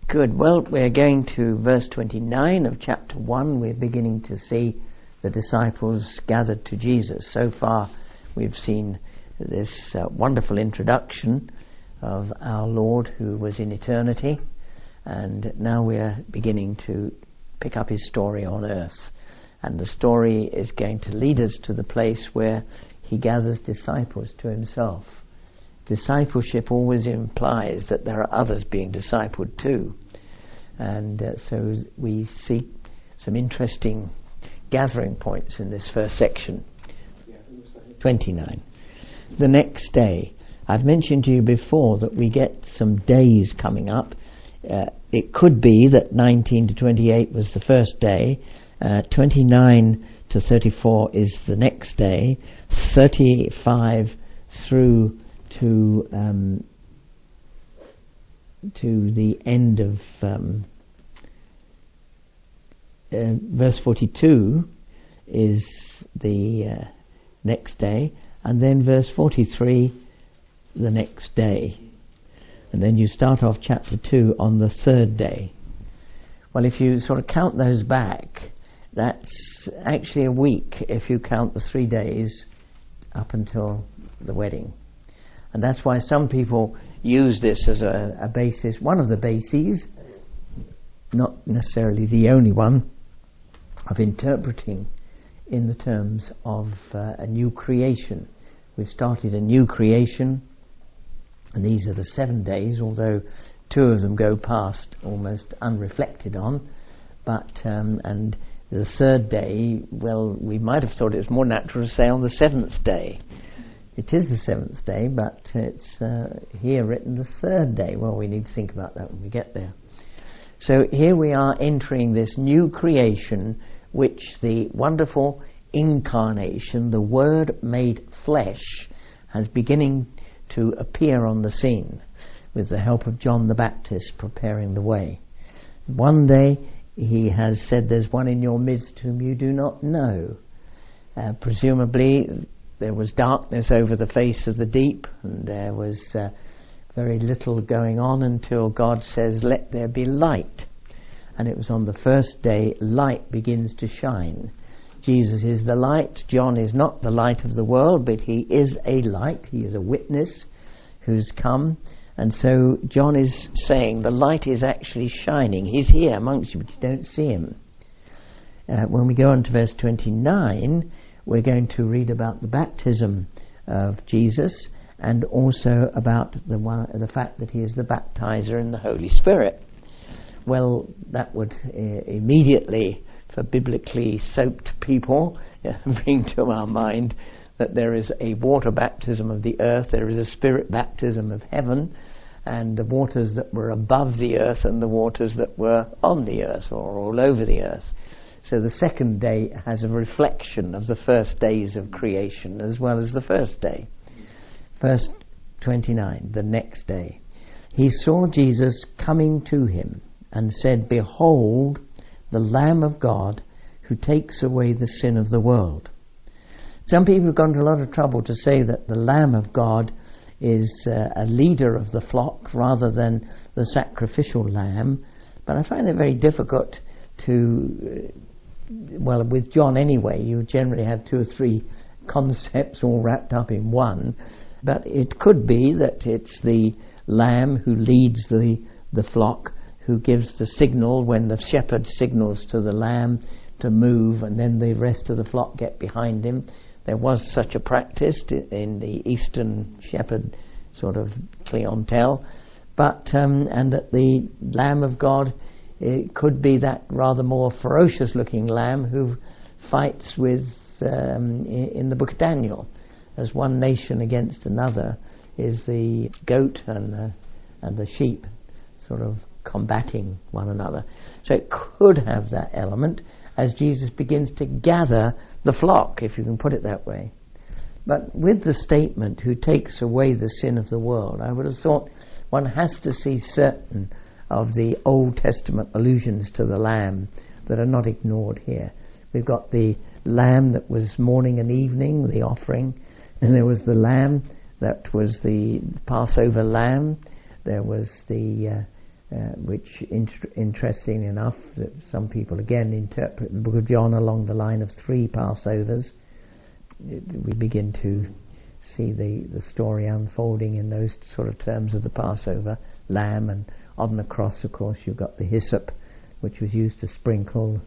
Good. Well, we're going to verse 29 of chapter 1. We're beginning to see the disciples gathered to Jesus. So far, we've seen this wonderful introduction of our Lord who was in eternity. And now we're beginning to pick up his story on earth. And the story is going to lead us to the place where he gathers disciples to himself. Discipleship always implies that there are others being discipled too. And so we see some interesting gathering points in this first section. 29. The next day. I've mentioned to you before that we get some days coming up. It could be that 19 to 28 was the first day. 29 to 34 is the next day. 35 through to the end of verse 42 is the next day, and then verse 43 the next day, and then you start off chapter 2 on the third day. Well, if you sort of count those back, that's actually a week if you count the 3 days up until the wedding. And that's why some people use this as a basis, one of the bases, not necessarily the only one, of interpreting in the terms of a new creation. We've started a new creation, and these are the 7 days, although 2 of them go past almost unreflected on. But and the third day, well, we might have thought it was more natural to say on the 7th day. It is the 7th day, but it's here written the third day. Well, we need to think about that when we get there. So here we are entering this new creation, which the wonderful incarnation, the Word made flesh, has beginning to appear on the scene with the help of John the Baptist preparing the way. One day he has said, "There's one in your midst whom you do not know." Presumably there was darkness over the face of the deep, and there was very little going on until God says, "Let there be light." And it was on the first day light begins to shine. Jesus is the light. John is not the light of the world, but he is a light. He is a witness who's come. And so John is saying the light is actually shining. He's here amongst you, but you don't see him. When we go on to verse 29, we're going to read about the baptism of Jesus, and also about the fact that he is the baptizer in the Holy Spirit. Well, that would immediately, for biblically soaked people, bring to our mind that there is a water baptism of the earth, there is a spirit baptism of heaven, and the waters that were above the earth and the waters that were on the earth or all over the earth. So the second day has a reflection of the first days of creation as well as the first day. Verse 29, the next day. He saw Jesus coming to him and said, "Behold, the Lamb of God who takes away the sin of the world." Some people have gone to a lot of trouble to say that the Lamb of God is a leader of the flock rather than the sacrificial lamb. But I find it very difficult to, well, with John anyway, you generally have 2 or 3 concepts all wrapped up in one. But it could be that it's the lamb who leads the flock, who gives the signal when the shepherd signals to the lamb to move, and then the rest of the flock get behind him. There was such a practice in the Eastern shepherd sort of clientele. But and that the Lamb of God, it could be that rather more ferocious looking lamb who fights with in the book of Daniel, as one nation against another is the goat and the sheep sort of combating one another. So it could have that element as Jesus begins to gather the flock, if you can put it that way. But with the statement, "who takes away the sin of the world," I would have thought one has to see certain of the Old Testament allusions to the Lamb that are not ignored here. We've got the Lamb that was morning and evening, the offering, and there was the Lamb that was the Passover Lamb. There was the which interesting enough, that some people again interpret the book of John along the line of 3 Passovers. We begin to see the story unfolding in those sort of terms of the Passover lamb, and on the cross, of course, you've got the hyssop, which was used to sprinkle.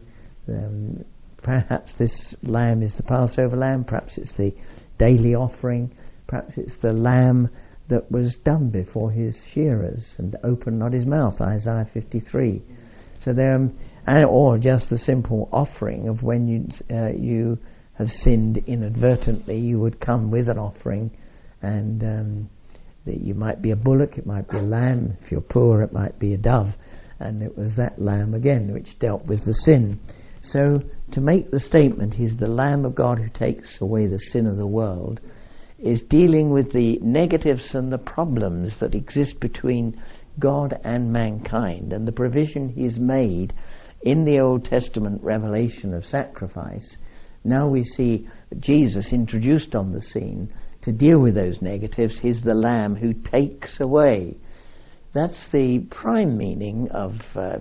Perhaps this lamb is the Passover lamb, perhaps it's the daily offering, perhaps it's the lamb that was done before his shearers and opened not his mouth, Isaiah 53. So or just the simple offering of when you have sinned inadvertently, you would come with an offering, and you might be a bullock, it might be a lamb. If you're poor, it might be a dove, and it was that lamb again which dealt with the sin. So to make the statement, he's the Lamb of God who takes away the sin of the world, is dealing with the negatives and the problems that exist between God and mankind, and the provision he's made in the Old Testament revelation of sacrifice. Now we see Jesus introduced on the scene to deal with those negatives. He's the Lamb who takes away. That's the prime meaning of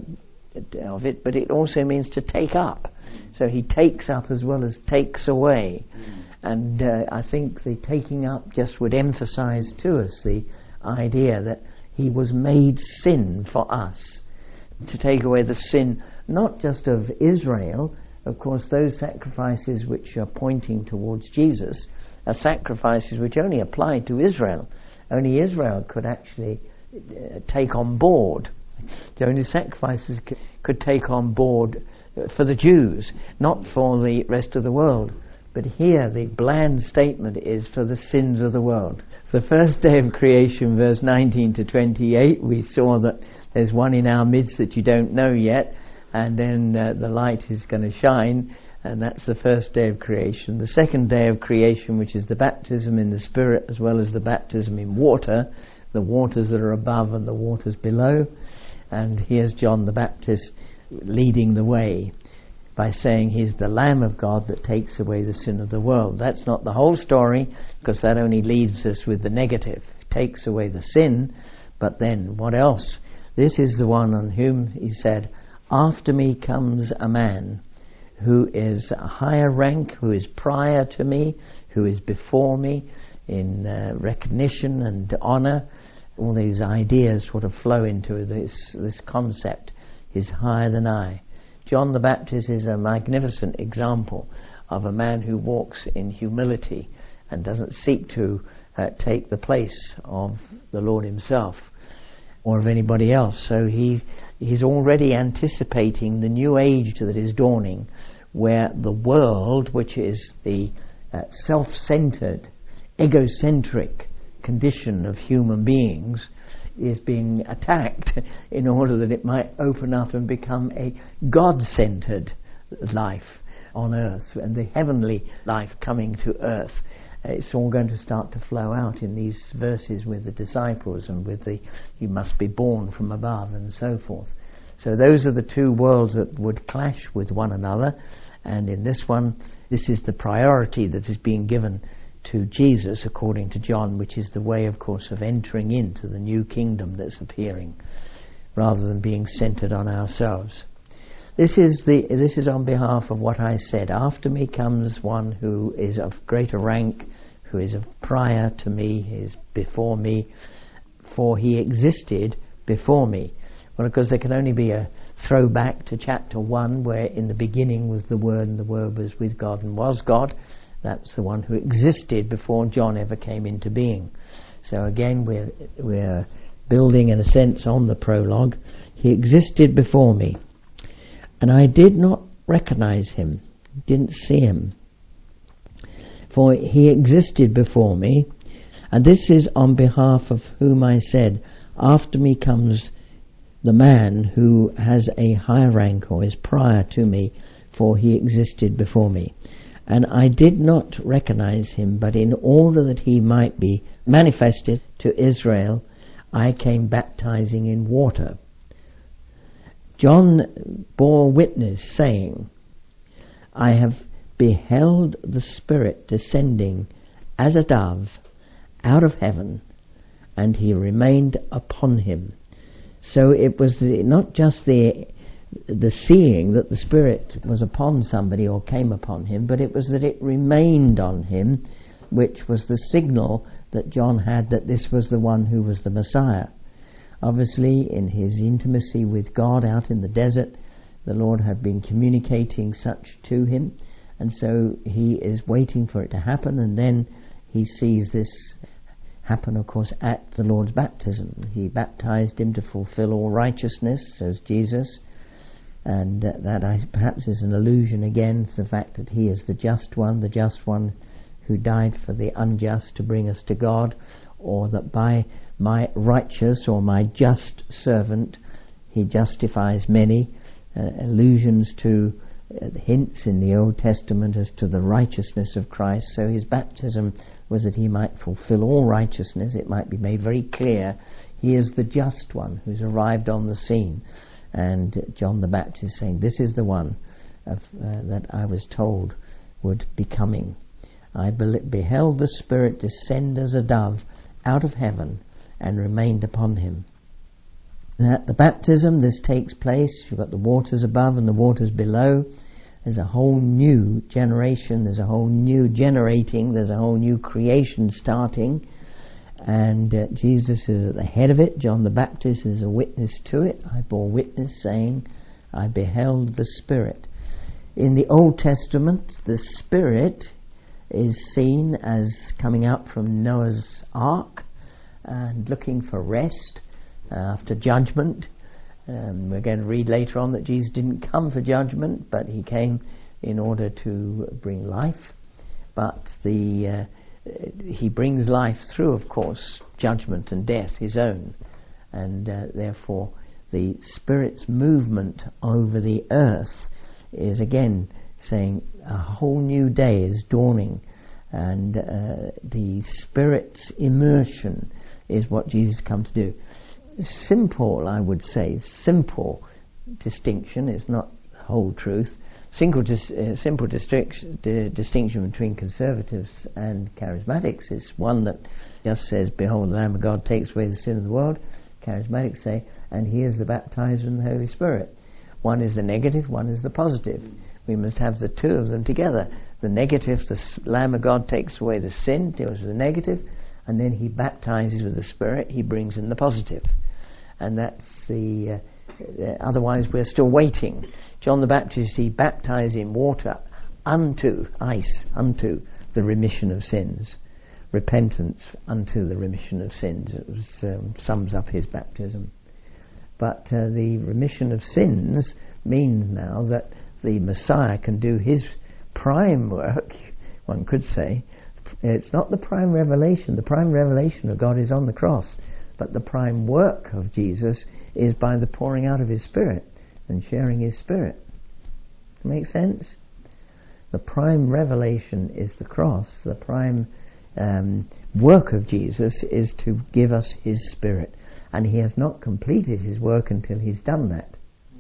it, but it also means to take up. So he takes up as well as takes away. And I think the taking up just would emphasize to us the idea that he was made sin for us, to take away the sin not just of Israel. Of course, those sacrifices which are pointing towards Jesus are sacrifices which only apply to Israel. Only Israel could actually take on board. The only sacrifices could take on board for the Jews, not for the rest of the world. But here the bland statement is for the sins of the world. The first day of creation, verse 19 to 28, we saw that there's one in our midst that you don't know yet, and then the light is going to shine, and that's the first day of creation. The second day of creation, which is the baptism in the Spirit as well as the baptism in water, the waters that are above and the waters below. And here's John the Baptist leading the way by saying he's the Lamb of God that takes away the sin of the world. That's not the whole story, because that only leaves us with the negative. He takes away the sin, but then what else? This is the one on whom he said, after me comes a man who is a higher rank, who is prior to me, who is before me in recognition and honor. All these ideas sort of flow into this concept. He's higher than I. John the Baptist is a magnificent example of a man who walks in humility and doesn't seek to take the place of the Lord himself or of anybody else. So he's already anticipating the new age that is dawning, where the world, which is the self-centered, egocentric condition of human beings, is being attacked in order that it might open up and become a God-centered life on earth, and the heavenly life coming to earth. It's all going to start to flow out in these verses with the disciples and with the you must be born from above and so forth. So those are the two worlds that would clash with one another, and in this one, this is the priority that is being given to Jesus according to John, which is the way, of course, of entering into the new kingdom that's appearing, rather than being centered on ourselves. This is on behalf of what I said. After me comes one who is of greater rank, who is of prior to me, is before me, for he existed before me. Well, of course, there can only be a throwback to chapter 1, where in the beginning was the Word, and the Word was with God and was God. That's the one who existed before John ever came into being. So again, we're building, in a sense, on the prologue. He existed before me, and I did not recognize him, didn't see him. For he existed before me, and this is on behalf of whom I said, after me comes the man who has a higher rank or is prior to me, for he existed before me. And I did not recognize him, but in order that he might be manifested to Israel, I came baptizing in water. John bore witness, saying, I have beheld the Spirit descending as a dove out of heaven, and he remained upon him. So it was not just the seeing that the Spirit was upon somebody or came upon him, but it was that it remained on him, which was the signal that John had that this was the one who was the Messiah. Obviously, in his intimacy with God out in the desert, the Lord had been communicating such to him, and so he is waiting for it to happen, and then he sees this happen, of course, at the Lord's baptism. He baptized him to fulfill all righteousness, says Jesus, and that perhaps is an allusion again to the fact that he is the just one who died for the unjust to bring us to God, or that by my righteous or my just servant he justifies many. Allusions to hints in the Old Testament as to the righteousness of Christ. So his baptism was that he might fulfill all righteousness. It might be made very clear he is the just one who's arrived on the scene. And John the Baptist saying, this is the one that I was told would be coming. I beheld the Spirit descend as a dove out of heaven and remained upon him. At the baptism this takes place. You've got the waters above and the waters below. There's a whole new generation, there's a whole new generating, there's a whole new creation starting, and Jesus is at the head of it. John the Baptist is a witness to it. I bore witness, saying, I beheld the Spirit. In the Old Testament, the Spirit is seen as coming out from Noah's Ark and looking for rest after judgment. We're going to read later on that Jesus didn't come for judgment, but he came in order to bring life. But he brings life through, of course, judgment and death, his own. And therefore the Spirit's movement over the earth is again saying a whole new day is dawning, and the Spirit's immersion is what Jesus come to do. Simple, I would say, simple distinction. It's not the whole truth. Simple distinction between conservatives and charismatics is one that just says, behold, the Lamb of God takes away the sin of the world. Charismatics say, and he is the baptizer in the Holy Spirit. One is the negative, one is the positive. We must have the two of them together. The negative, the Lamb of God takes away the sin, deals with the negative, and then he baptizes with the Spirit, he brings in the positive. And that's the... otherwise we're still waiting. John the Baptist, he baptized in water unto the remission of sins. Repentance unto the remission of sins. It was, sums up his baptism. But the remission of sins means now that the Messiah can do his prime work, one could say. It's not the prime revelation. The prime revelation of God is on the cross. But the prime work of Jesus is by the pouring out of his Spirit and sharing his Spirit. Make sense? The prime revelation is the cross. The prime work of Jesus is to give us his Spirit. And he has not completed his work until he's done that.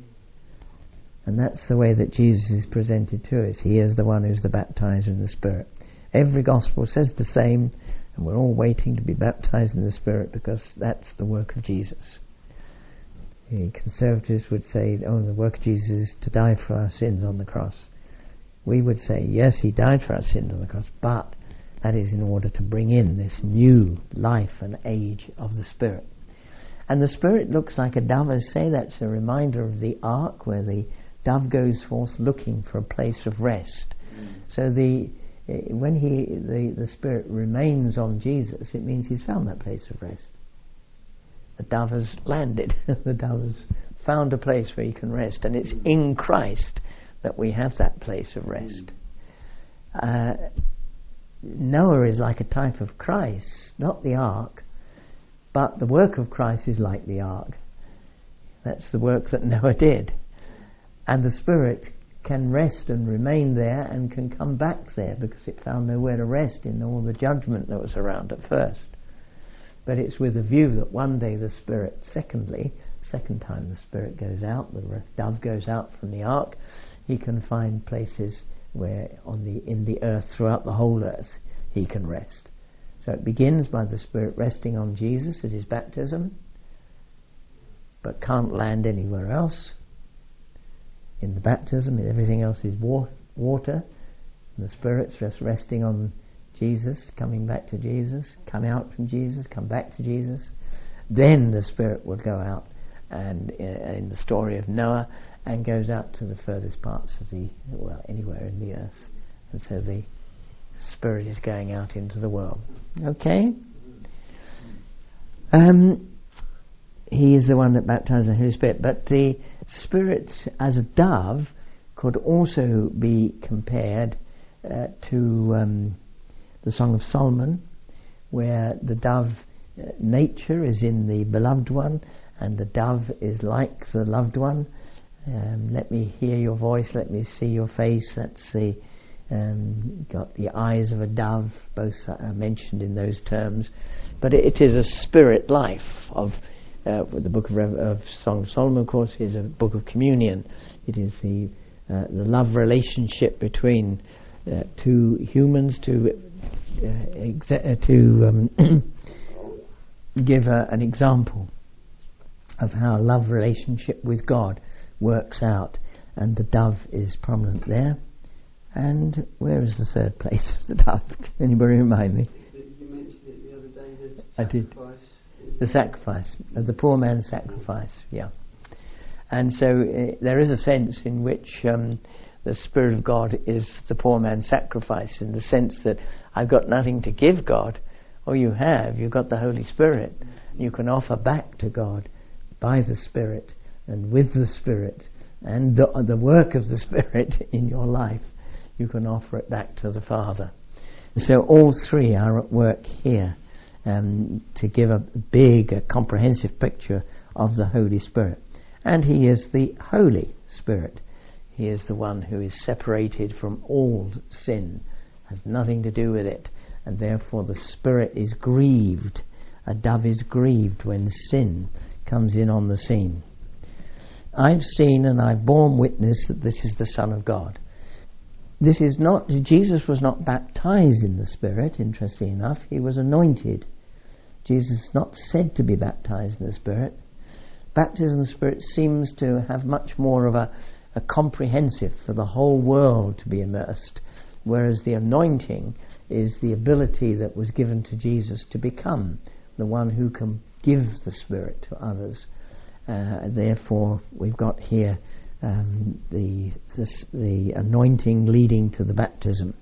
And that's the way that Jesus is presented to us. He is the one who's the baptizer in the Spirit. Every gospel says the same, and we're all waiting to be baptized in the Spirit because that's the work of Jesus. The conservatives would say, oh, the work of Jesus is to die for our sins on the cross. We would say, yes, he died for our sins on the cross, but that is in order to bring in this new life and age of the Spirit. And the Spirit looks like a dove, I say. That's a reminder of the ark where the dove goes forth looking for a place of rest. So when the Spirit remains on Jesus, it means he's found that place of rest. The dove has landed. The dove has found a place where he can rest, and it's in Christ that we have that place of rest. Noah is like a type of Christ, not the ark, but the work of Christ is like the ark. That's the work that Noah did. And the Spirit can rest and remain there and can come back there because it found nowhere to rest in all the judgment that was around at first. But it's with a view that one day the Spirit, second time the Spirit goes out, the dove goes out from the ark, he can find places where in the earth, throughout the whole earth, he can rest. So it begins by the Spirit resting on Jesus at his baptism, but can't land anywhere else. In the baptism, everything else is water. And the Spirit's just resting on Jesus, coming back to Jesus, come out from Jesus, come back to Jesus. Then the Spirit will go out, and in the story of Noah, and goes out to the furthest parts of anywhere in the earth. And so the Spirit is going out into the world. Okay? He is the one that baptizes the Holy Spirit. But the Spirit as a dove could also be compared to the Song of Solomon, where the dove nature is in the beloved one, and the dove is like the loved one. Let me hear your voice, let me see your face. That's the got the eyes of a dove. Both are mentioned in those terms, but it is a spirit life of the book of Song of Solomon, of course, is a book of communion. It is the love relationship between two humans to give an example of how love relationship with God works out, and the dove is prominent there. And where is the third place of the dove? Anybody remind me? You mentioned it the other day. I did. The sacrifice, the poor man's sacrifice. Yeah. And so there is a sense in which the Spirit of God is the poor man's sacrifice, in the sense that I've got nothing to give God. Oh, you've got the Holy Spirit. You can offer back to God by the Spirit and with the Spirit and the work of the Spirit in your life. You can offer it back to the Father. So all three are at work here to give a big, comprehensive picture of the Holy Spirit. And He is the Holy Spirit. He is the one who is separated from all sin, has nothing to do with it, and therefore the Spirit is grieved. A dove is grieved when sin comes in on the scene. I've seen and I've borne witness that this is the Son of God. Jesus was not baptized in the Spirit, interesting enough. He was anointed. Jesus is not said to be baptized in the Spirit. Baptism in the Spirit seems to have much more of a comprehensive for the whole world to be immersed, whereas the anointing is the ability that was given to Jesus to become the one who can give the Spirit to others. Therefore, we've got here the anointing leading to the baptism.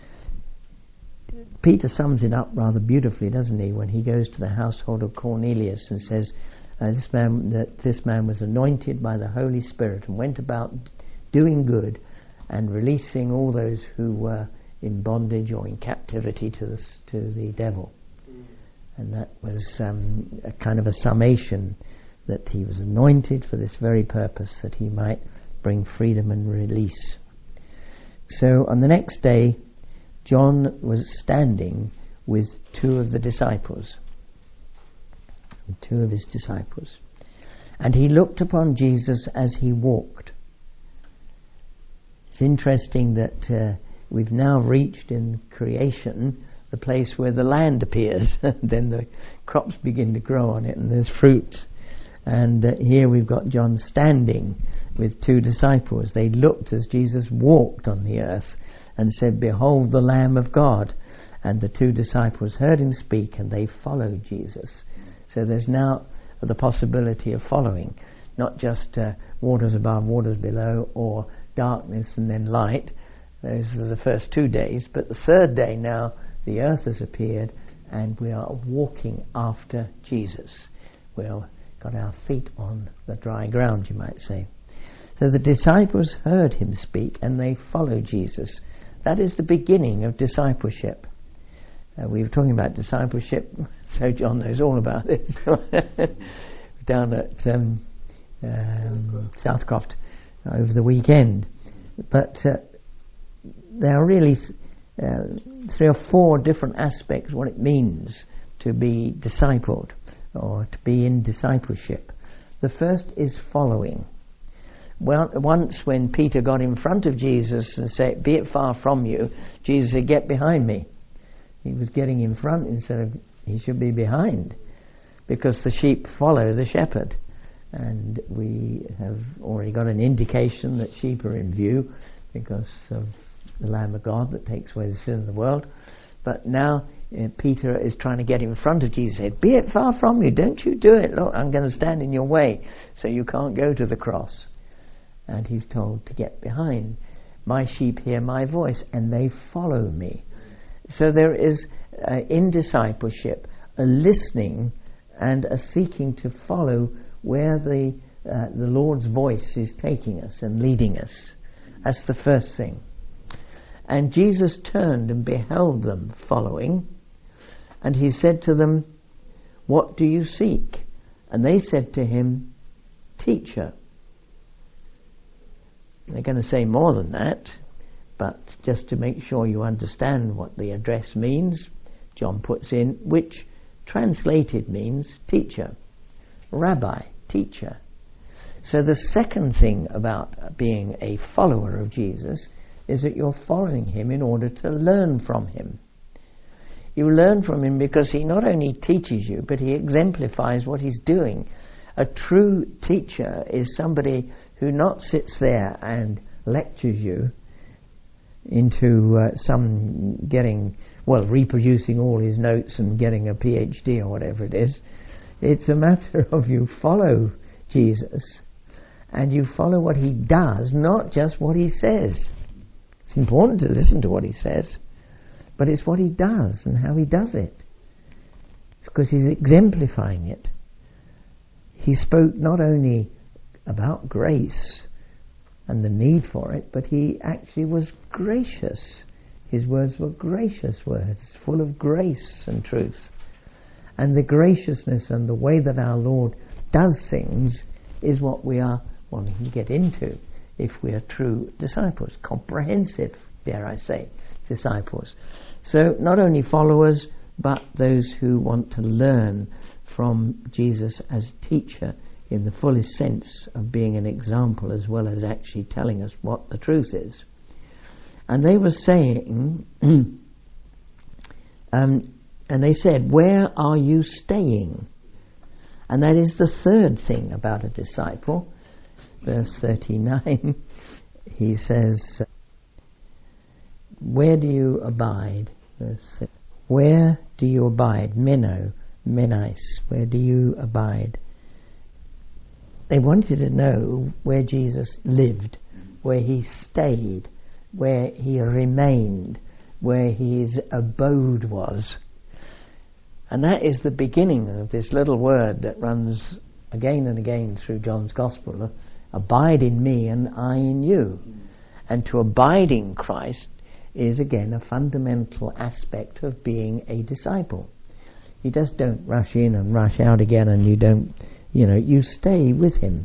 Peter sums it up rather beautifully, doesn't he, when he goes to the household of Cornelius and says this man was anointed by the Holy Spirit and went about doing good and releasing all those who were in bondage or in captivity to the devil. And that was a kind of a summation, that he was anointed for this very purpose, that he might bring freedom and release. So on the next day, John was standing with two of his disciples. And he looked upon Jesus as he walked. It's interesting that we've now reached in creation the place where the land appears. Then the crops begin to grow on it and there's fruit. And here we've got John standing with two disciples. They looked as Jesus walked on the earth and said, "Behold the Lamb of God." And the two disciples heard him speak and they followed Jesus. So there's now the possibility of following, not just waters above, waters below, or darkness and then light. Those are the first 2 days. But the third day now, the earth has appeared and we are walking after Jesus. We've got our feet on the dry ground, you might say. So the disciples heard him speak and they followed Jesus. That is the beginning of discipleship. We were talking about discipleship, so John knows all about this. Down at Southcroft over the weekend. But there are really 3 or 4 different aspects what it means to be discipled or to be in discipleship. The first is following. Well, once when Peter got in front of Jesus and said, "Be it far from you," Jesus said, "Get behind me." He was getting in front instead of he should be behind, because the sheep follow the shepherd. and we have already got an indication that sheep are in view because of the Lamb of God that takes away the sin of the world. But now Peter is trying to get in front of Jesus. He said, "Be it far from you, don't you do it. Look, I'm going to stand in your way so you can't go to the cross." And he's told to get behind. "My sheep hear my voice and they follow me." So there is in discipleship a listening and a seeking to follow where the Lord's voice is taking us and leading us. That's the first thing. And Jesus turned and beheld them following, and he said to them, "What do you seek?" And they said to him, "Teacher." They're going to say more than that, but just to make sure you understand what the address means, John puts in, which translated means teacher, rabbi, teacher. So the second thing about being a follower of Jesus is that you're following him in order to learn from him. You learn from him because he not only teaches you, but he exemplifies what he's doing. A true teacher is somebody who not sits there and lectures you into reproducing all his notes and getting a PhD or whatever it is. It's a matter of you follow Jesus and you follow what he does, not just what he says. It's important to listen to what he says, but it's what he does and how he does it, because he's exemplifying it. He spoke not only about grace and the need for it, but he actually was gracious. His words were gracious words, full of grace and truth. And the graciousness and the way that our Lord does things is what we are wanting to get into if we are true disciples, comprehensive, dare I say, disciples. So not only followers, but those who want to learn from Jesus as a teacher in the fullest sense of being an example as well as actually telling us what the truth is. And they were saying, and they said, "Where are you staying?" And that is the third thing about a disciple. Verse 39, he says, "Where do you abide?" Verse 6. Where do you abide? Menis, where do you abide? They wanted to know where Jesus lived, where he stayed, where he remained, where his abode was. And that is the beginning of this little word that runs again and again through John's Gospel. Abide in me and I in you. And to abide in Christ is again a fundamental aspect of being a disciple. You just don't rush in and rush out again, and you stay with him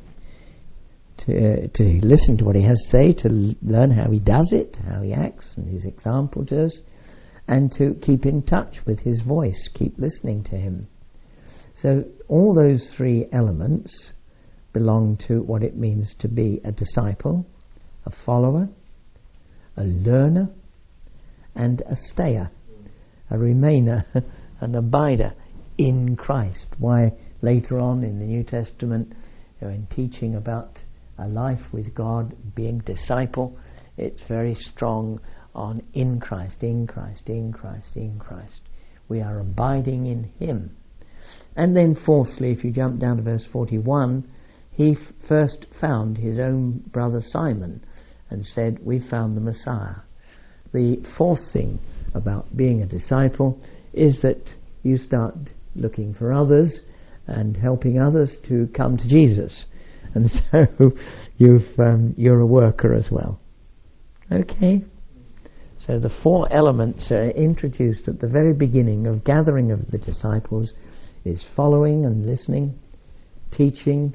to listen to what he has to say, to learn how he does it, how he acts and his example to us, and to keep in touch with his voice, keep listening to him. So all those three elements belong to what it means to be a disciple, a follower, a learner, and a stayer, a remainer, an abider in Christ. Why later on in the New Testament, in teaching about a life with God, being disciple, it's very strong on in Christ, in Christ, in Christ, in Christ. We are abiding in him. And then fourthly, if you jump down to verse 41, he first found his own brother Simon and said, "We found the Messiah." The fourth thing about being a disciple is that you start looking for others and helping others to come to Jesus. And so you're a worker as well. Okay? So the four elements are introduced at the very beginning of gathering of the disciples is following and listening, teaching,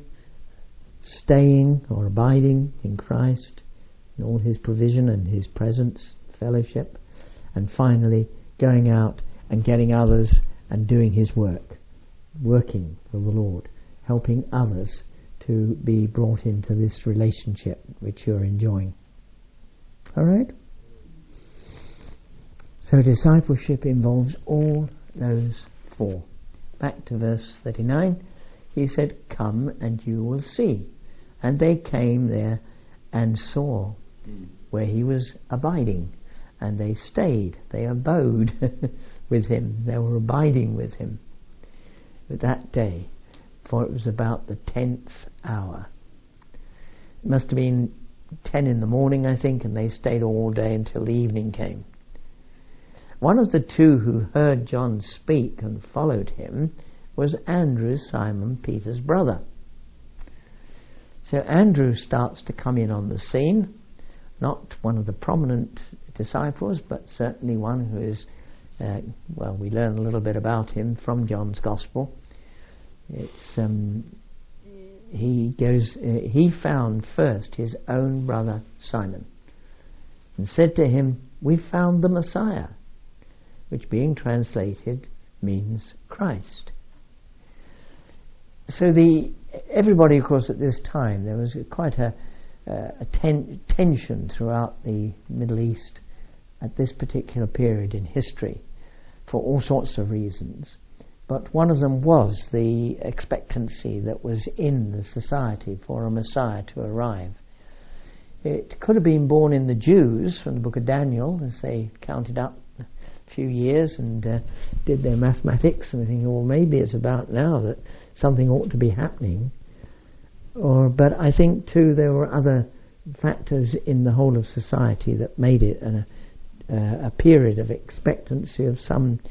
staying or abiding in Christ, in all his provision and his presence, fellowship, and finally going out and getting others and doing his work, working for the Lord, helping others to be brought into this relationship which you're enjoying. All right? So discipleship involves all those four. Back to verse 39. he said, "Come and you will see." And they came there and saw where he was abiding. And they stayed, they abode with him, they were abiding with him that day, for it was about the 10th hour. It must have been 10 in the morning, I think, and they stayed all day until the evening came. One of the two who heard John speak and followed him was Andrew, Simon Peter's brother. So Andrew starts to come in on the scene, not one of the prominent disciples, but certainly one who is, we learn a little bit about him from John's Gospel. It's he found first his own brother Simon and said to him, "We found the Messiah," which being translated means Christ. So everybody, of course, at this time, there was quite a tension throughout the Middle East at this particular period in history for all sorts of reasons. But one of them was the expectancy that was in the society for a Messiah to arrive. It could have been born in the Jews from the book of Daniel, as they counted up a few years and did their mathematics and thinking, well, maybe it's about now that something ought to be happening. But I think too there were other factors in the whole of society that made it a period of expectancy of some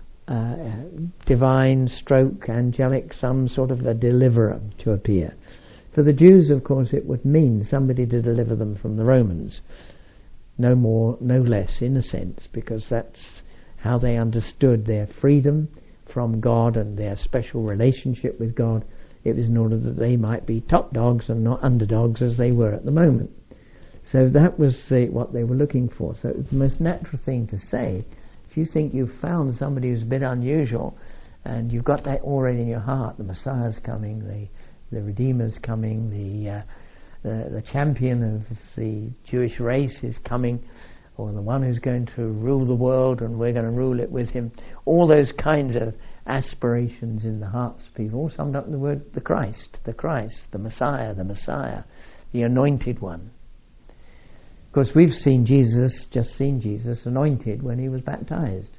divine stroke, angelic, some sort of a deliverer to appear. For the Jews, of course, it would mean somebody to deliver them from the Romans. No more, no less, in a sense, because that's how they understood their freedom from God and their special relationship with God. It was in order that they might be top dogs and not underdogs as they were at the moment. So that was what they were looking for. So it was the most natural thing to say. If you think you've found somebody who's a bit unusual and you've got that already in your heart, the Messiah's coming, the Redeemer's coming, the champion of the Jewish race is coming, or the one who's going to rule the world and we're going to rule it with him, all those kinds of aspirations in the hearts of people, all summed up in the word the Christ, the Messiah, the Anointed One. Of course, we've just seen Jesus anointed when he was baptized.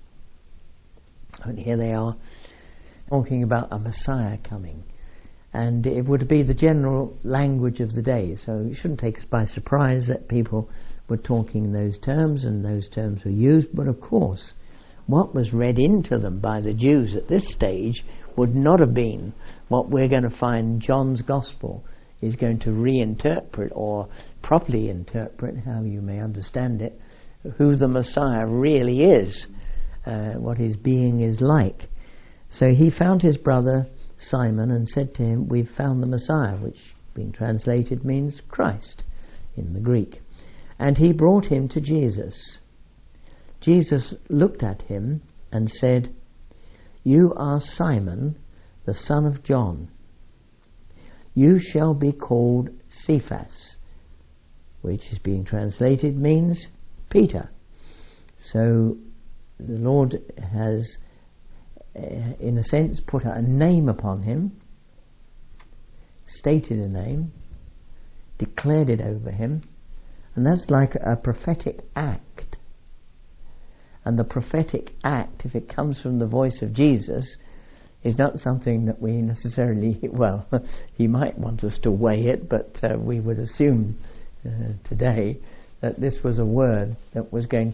And here they are talking about a Messiah coming. And it would be the general language of the day. So it shouldn't take us by surprise that people were talking in those terms and those terms were used. But of course, what was read into them by the Jews at this stage would not have been what we're going to find John's Gospel is going to reinterpret or properly interpret, how you may understand it, who the Messiah really is, what his being is like. So he found his brother Simon and said to him, "We've found the Messiah," which being translated means Christ in the Greek. And he brought him to Jesus. Jesus looked at him and said, "You are Simon, the son of John. You shall be called Cephas," which is being translated means Peter. So the Lord has, in a sense, put a name upon him, stated a name, declared it over him, and that's like a prophetic act. And the prophetic act, if it comes from the voice of Jesus, is not something that we necessarily, he might want us to weigh it, but we would assume today that this was a word that was going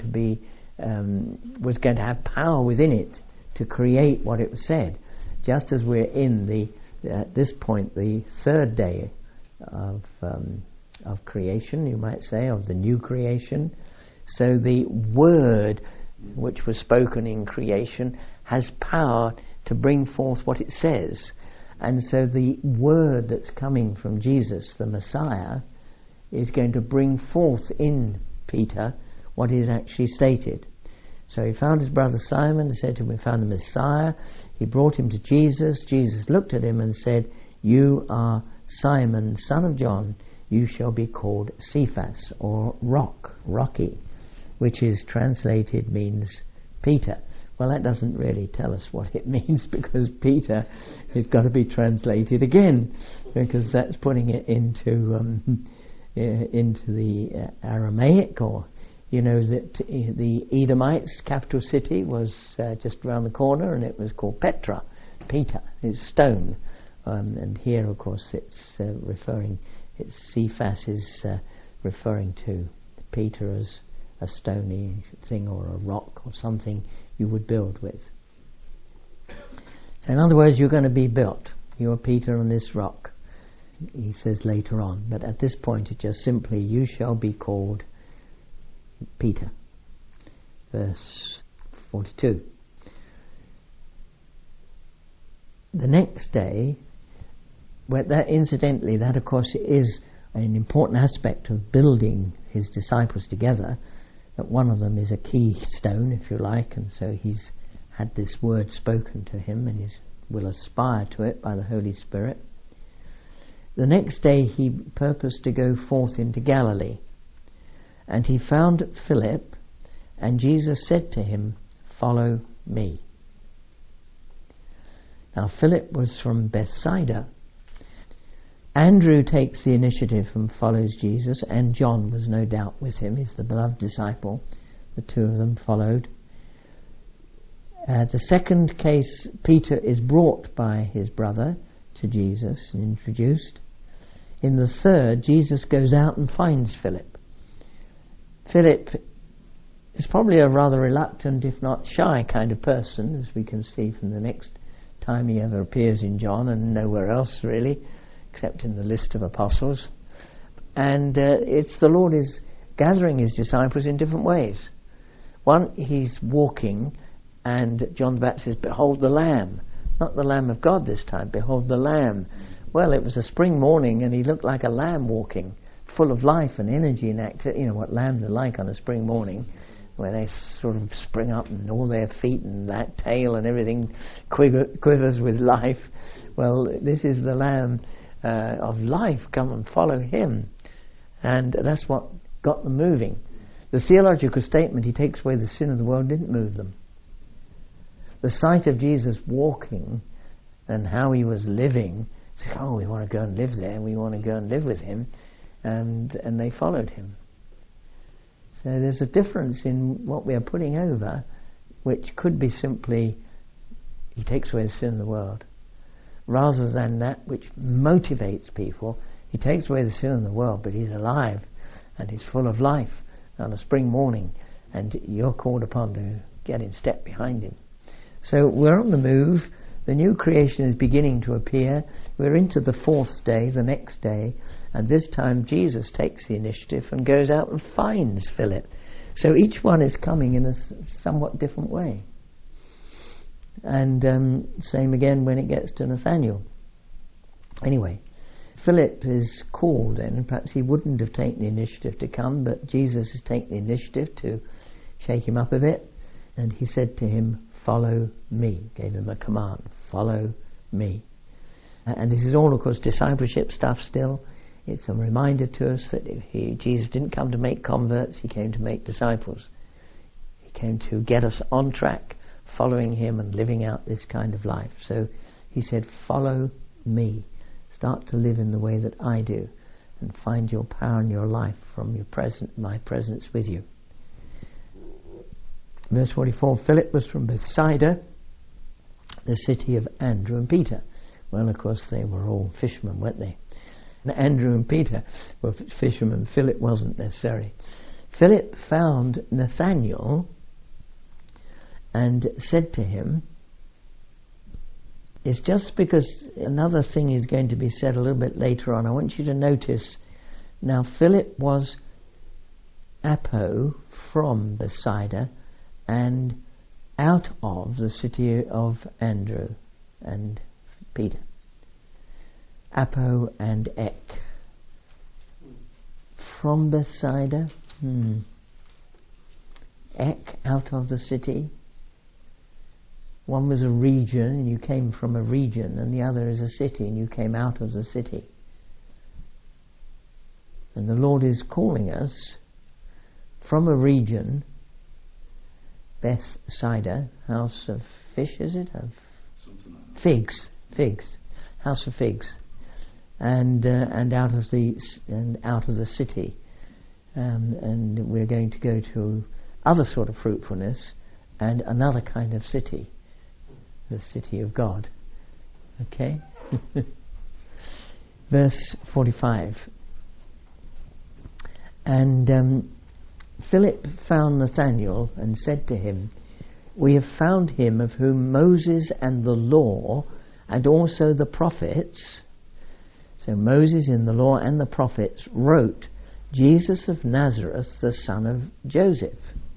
to have power within it to create what it said. Just as we're in at this point, the third day of creation, you might say, of the new creation. So the word which was spoken in creation has power to bring forth what it says. And so the word that's coming from Jesus, the Messiah, is going to bring forth in Peter what is actually stated. So he found his brother Simon and said to him, "We found the Messiah." He brought him to Jesus. Jesus looked at him and said, "You are Simon, son of John. You shall be called Cephas," or rocky, which is translated means Peter. Well, that doesn't really tell us what it means, because Peter has got to be translated again, because that's putting it into the Aramaic, or that the Edomites' capital city was just around the corner, and it was called Petra. Peter is stone, and here, of course, it's Cephas is referring to Peter as a stony thing or a rock or something you would build with. So in other words, you're going to be built. You are Peter on this rock, he says later on. But at this point it's just simply, you shall be called Peter. Verse 42. The next day, incidentally, that of course is an important aspect of building his disciples together, that one of them is a keystone, if you like, and so he's had this word spoken to him, and he will aspire to it by the Holy Spirit. The next day he purposed to go forth into Galilee, and he found Philip, and Jesus said to him, "Follow me." Now Philip was from Bethsaida. Andrew takes the initiative and follows Jesus, and John was no doubt with him. He's the beloved disciple. The two of them followed. The second case, Peter is brought by his brother to Jesus and introduced. In the third, Jesus goes out and finds Philip. Philip is probably a rather reluctant, if not shy, kind of person, as we can see from the next time he ever appears in John, and nowhere else really, except in the list of apostles. And it's the Lord is gathering his disciples in different ways. One, he's walking, and John the Baptist says, "Behold the Lamb." Not the Lamb of God this time, behold the Lamb. Well, it was a spring morning, and he looked like a lamb walking, full of life and energy and activity. You know what lambs are like on a spring morning, where they sort of spring up and all their feet and that tail and everything quivers with life. Well, this is the Lamb of life. Come and follow him. And that's what got them moving. The theological statement, he takes away the sin of the world, didn't move them. The sight of Jesus walking and how he was living, said, "Oh, we want to go and live there, we want to go and live with him," and they followed him. So there's a difference in what we are putting over, which could be simply, he takes away the sin of the world, rather than that which motivates people. He takes away the sin of the world, but he's alive and he's full of life on a spring morning, and you're called upon to get in step behind him. So we're on the move. The new creation is beginning to appear. We're into the fourth day, the next day, and this time Jesus takes the initiative and goes out and finds Philip. So each one is coming in a somewhat different way. And same again when it gets to Nathaniel. Anyway, Philip is called in. Perhaps he wouldn't have taken the initiative to come, but Jesus has taken the initiative to shake him up a bit. And he said to him, "Follow me." Gave him a command, "Follow me." And this is all, of course, discipleship stuff still. It's a reminder to us that Jesus didn't come to make converts, he came to make disciples. He came to get us on track, following him and living out this kind of life. So he said, "Follow me." Start to live in the way that I do, and find your power in your life from my presence with you. Verse 44, Philip was from Bethsaida, the city of Andrew and Peter. Well, of course, they were all fishermen, weren't they? And Andrew and Peter were fishermen. Philip wasn't necessarily. Philip found Nathanael and said to him, it's just because another thing is going to be said a little bit later on. I want you to notice, now Philip was apo, from Bethsaida, and out of the city of Andrew and Peter. Apo and Ek. From Bethsaida. Ek, out of the city. One was a region, and you came from a region, and the other is a city, and you came out of the city. And the Lord is calling us from a region Bethsaida, house of fish, is it? Of Something like that. figs, house of figs, and out of the city, and we're going to go to other sort of fruitfulness and another kind of city, the city of God. Okay. Verse 45. And Philip found Nathanael and said to him, "We have found him of whom Moses and the law and also the prophets," so Moses in the law and the prophets wrote, "Jesus of Nazareth, the son of Joseph."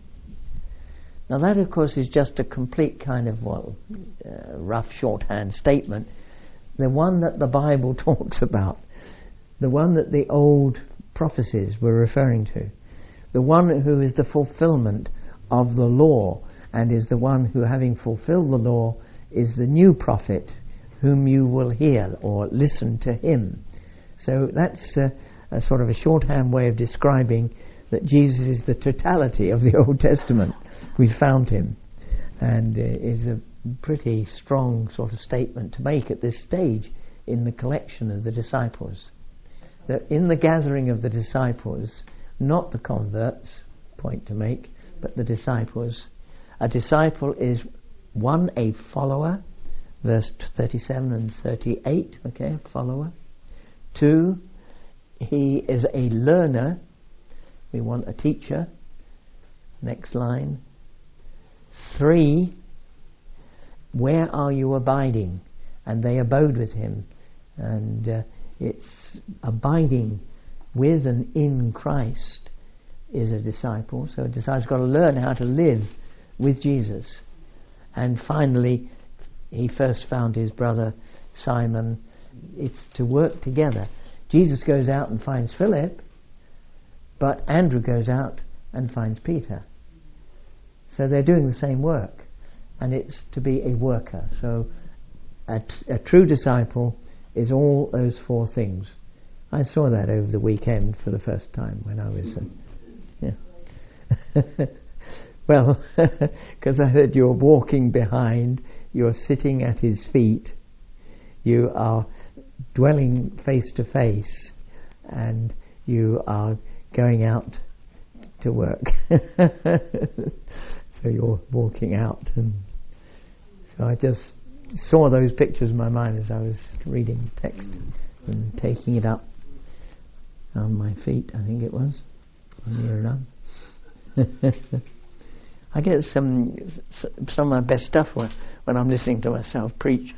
Now that, of course, is just a complete kind of, rough shorthand statement. The one that the Bible talks about, the one that the old prophecies were referring to, the one who is the fulfillment of the law, and is the one who, having fulfilled the law, is the new prophet whom you will hear or listen to him. So that's a sort of a shorthand way of describing that Jesus is the totality of the Old Testament. We found him, and is a pretty strong sort of statement to make at this stage in the collection of the disciples. That in the gathering of the disciples, not the converts, point to make, but the disciples. A disciple is, one, a follower, verse 37 and 38, okay, follower. 2, he is a learner. We want a teacher. Next line. 3, where are you abiding? And they abode with him. And it's abiding with and in Christ is a disciple. So a disciple's got to learn how to live with Jesus. And finally, he first found his brother Simon. It's to work together. Jesus goes out and finds Philip, but Andrew goes out and finds Peter. So they're doing the same work, and it's to be a worker. So a true disciple is all those 4 things. I saw that over the weekend for the first time when I was well, because I heard you're walking behind, you're sitting at his feet, you are dwelling face to face, and you are going out to work. So you're walking out, and so I just saw those pictures in my mind as I was reading the text and taking it up on my feet, I think it was, near enough. I get some of my best stuff when I'm listening to myself preach.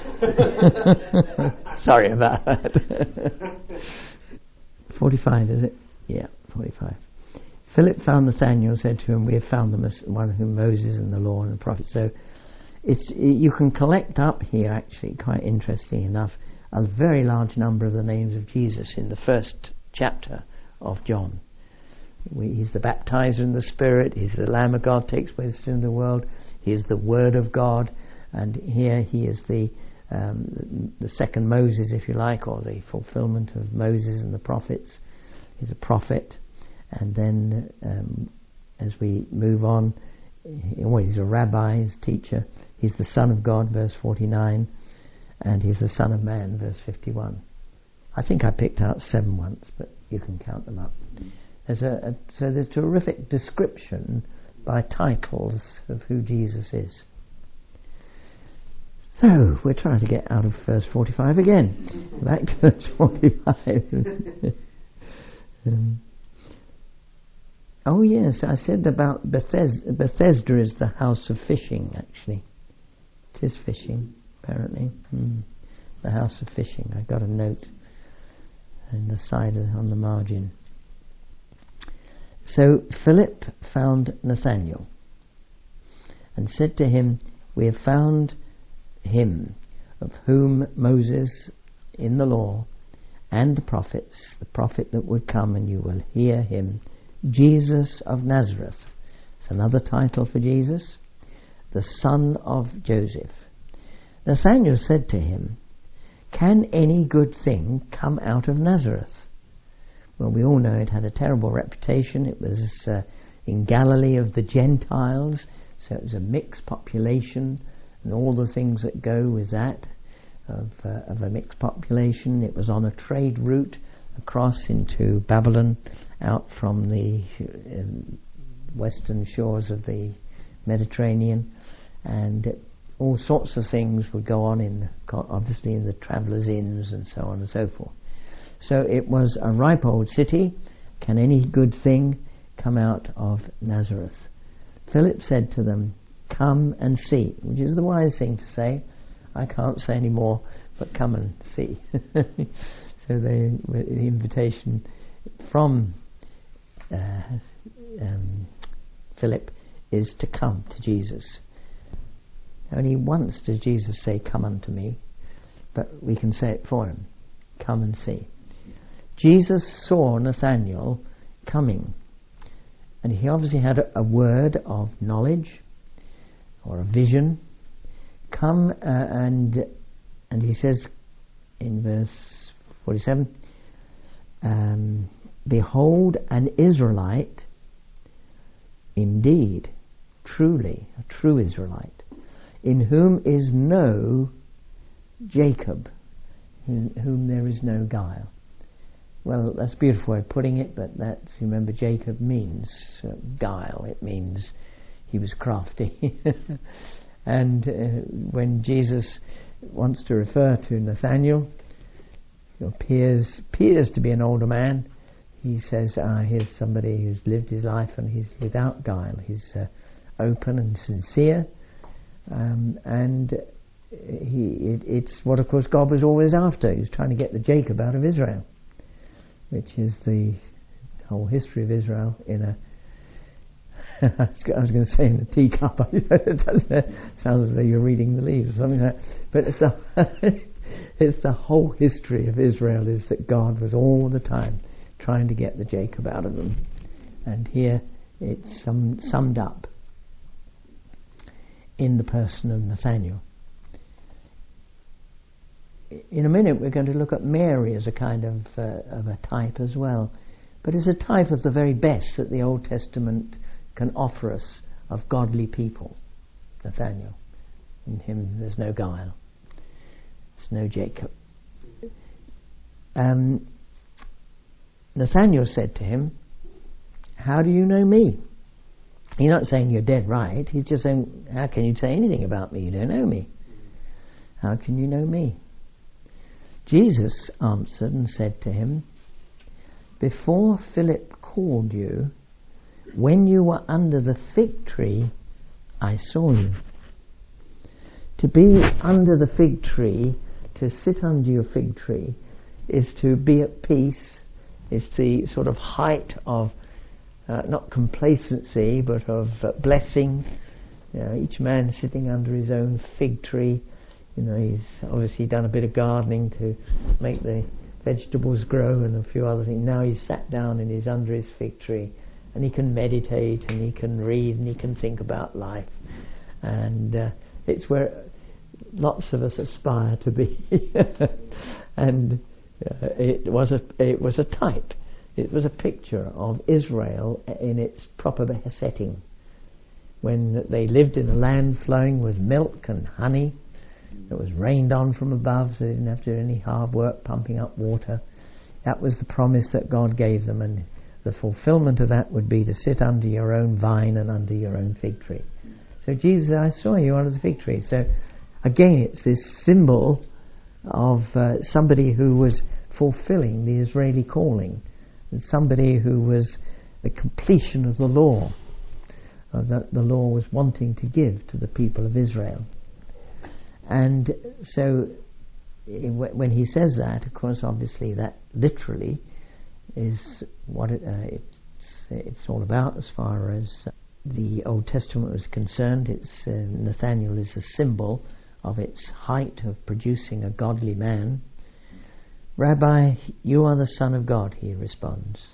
Sorry about that. 45, is it? Yeah, 45. Philip found Nathanael, said to him, "We have found the one whom Moses and the law and the prophets." So you can collect up here, actually, quite interesting enough, a very large number of the names of Jesus in the first chapter of John. He's the baptizer in the Spirit, he's the Lamb of God, takes away the sin of the world, he is the Word of God, and here he is the second Moses, if you like, or the fulfillment of Moses and the prophets. He's a prophet. And then as we move on, he's a rabbi, he's a teacher, he's the Son of God, verse 49, and he's the Son of Man, verse 51. I think I picked out 7 once, but you can count them up. There's a terrific description by titles of who Jesus is. So we're trying to get out of verse 45 again. Back to verse 45. Oh yes, I said about Bethesda. Bethesda is the house of fishing, actually. It is fishing, apparently. The house of fishing. I got a note on the side on the margin. So Philip found Nathanael and said to him, "We have found him of whom Moses in the law and the prophets, the prophet that would come, and you will hear him, Jesus of Nazareth." It's another title for Jesus, the son of Joseph. Nathanael said to him, "Can any good thing come out of Nazareth?" Well, we all know it had a terrible reputation. It was in Galilee of the Gentiles. So it was a mixed population and all the things that go with that of a mixed population. It was on a trade route across into Babylon, out from the western shores of the Mediterranean, and all sorts of things would go on obviously in the travellers' inns and so on and so forth. So it was a ripe old city. Can any good thing come out of Nazareth? Philip said to them, "Come and see," which is the wise thing to say. I can't say any more, but come and see. So the invitation from Philip is to come to Jesus. Only once does Jesus say, "Come unto me," but we can say it for him. Come and see. Jesus saw Nathanael coming, and he obviously had a word of knowledge or a vision. Come and he says in verse 47, "Behold, an Israelite, indeed, truly, a true Israelite, in whom is no Jacob, in whom there is no guile." Well, that's a beautiful way of putting it, but that's, remember, Jacob means guile. It means he was crafty. And when Jesus wants to refer to Nathanael, who appears to be an older man, he says, here's somebody who's lived his life and he's without guile. He's open and sincere, and it's what, of course, God was always after. He was trying to get the Jacob out of Israel, which is the whole history of Israel in a I was going to say in a teacup. It sounds as though you're reading the leaves or something like that. But it's the whole history of Israel is that God was all the time trying to get the Jacob out of them. And here it's summed up in the person of Nathanael. In a minute we're going to look at Mary as a kind of a type as well. But it's a type of the very best that the Old Testament can offer us of godly people. Nathanael. In him there's no guile. There's no Jacob. Nathanael said to him, "How do you know me?" He's not saying you're dead right. He's just saying, how can you say anything about me? You don't know me. How can you know me? Jesus answered and said to him, "Before Philip called you, when you were under the fig tree, I saw you." To be under the fig tree, to sit under your fig tree, is to be at peace. It's the sort of height of not complacency, but of blessing. Each man sitting under his own fig tree. He's obviously done a bit of gardening to make the vegetables grow and a few other things. Now he's sat down and he's under his fig tree, and he can meditate and he can read and he can think about life. And it's where lots of us aspire to be. And it was a type. It was a picture of Israel in its proper setting, when they lived in a land flowing with milk and honey. It was rained on from above, so they didn't have to do any hard work pumping up water. That was the promise that God gave them, and the fulfillment of that would be to sit under your own vine and under your own fig tree. So Jesus, I saw you under the fig tree. So again, it's this symbol of somebody who was fulfilling the Israeli calling, and somebody who was the completion of the law, that the law was wanting to give to the people of Israel. And so when he says that, of course, obviously that literally is what it's all about as far as the Old Testament was concerned. It's Nathanael is a symbol of its height of producing a godly man. "Rabbi, you are the Son of God," he responds.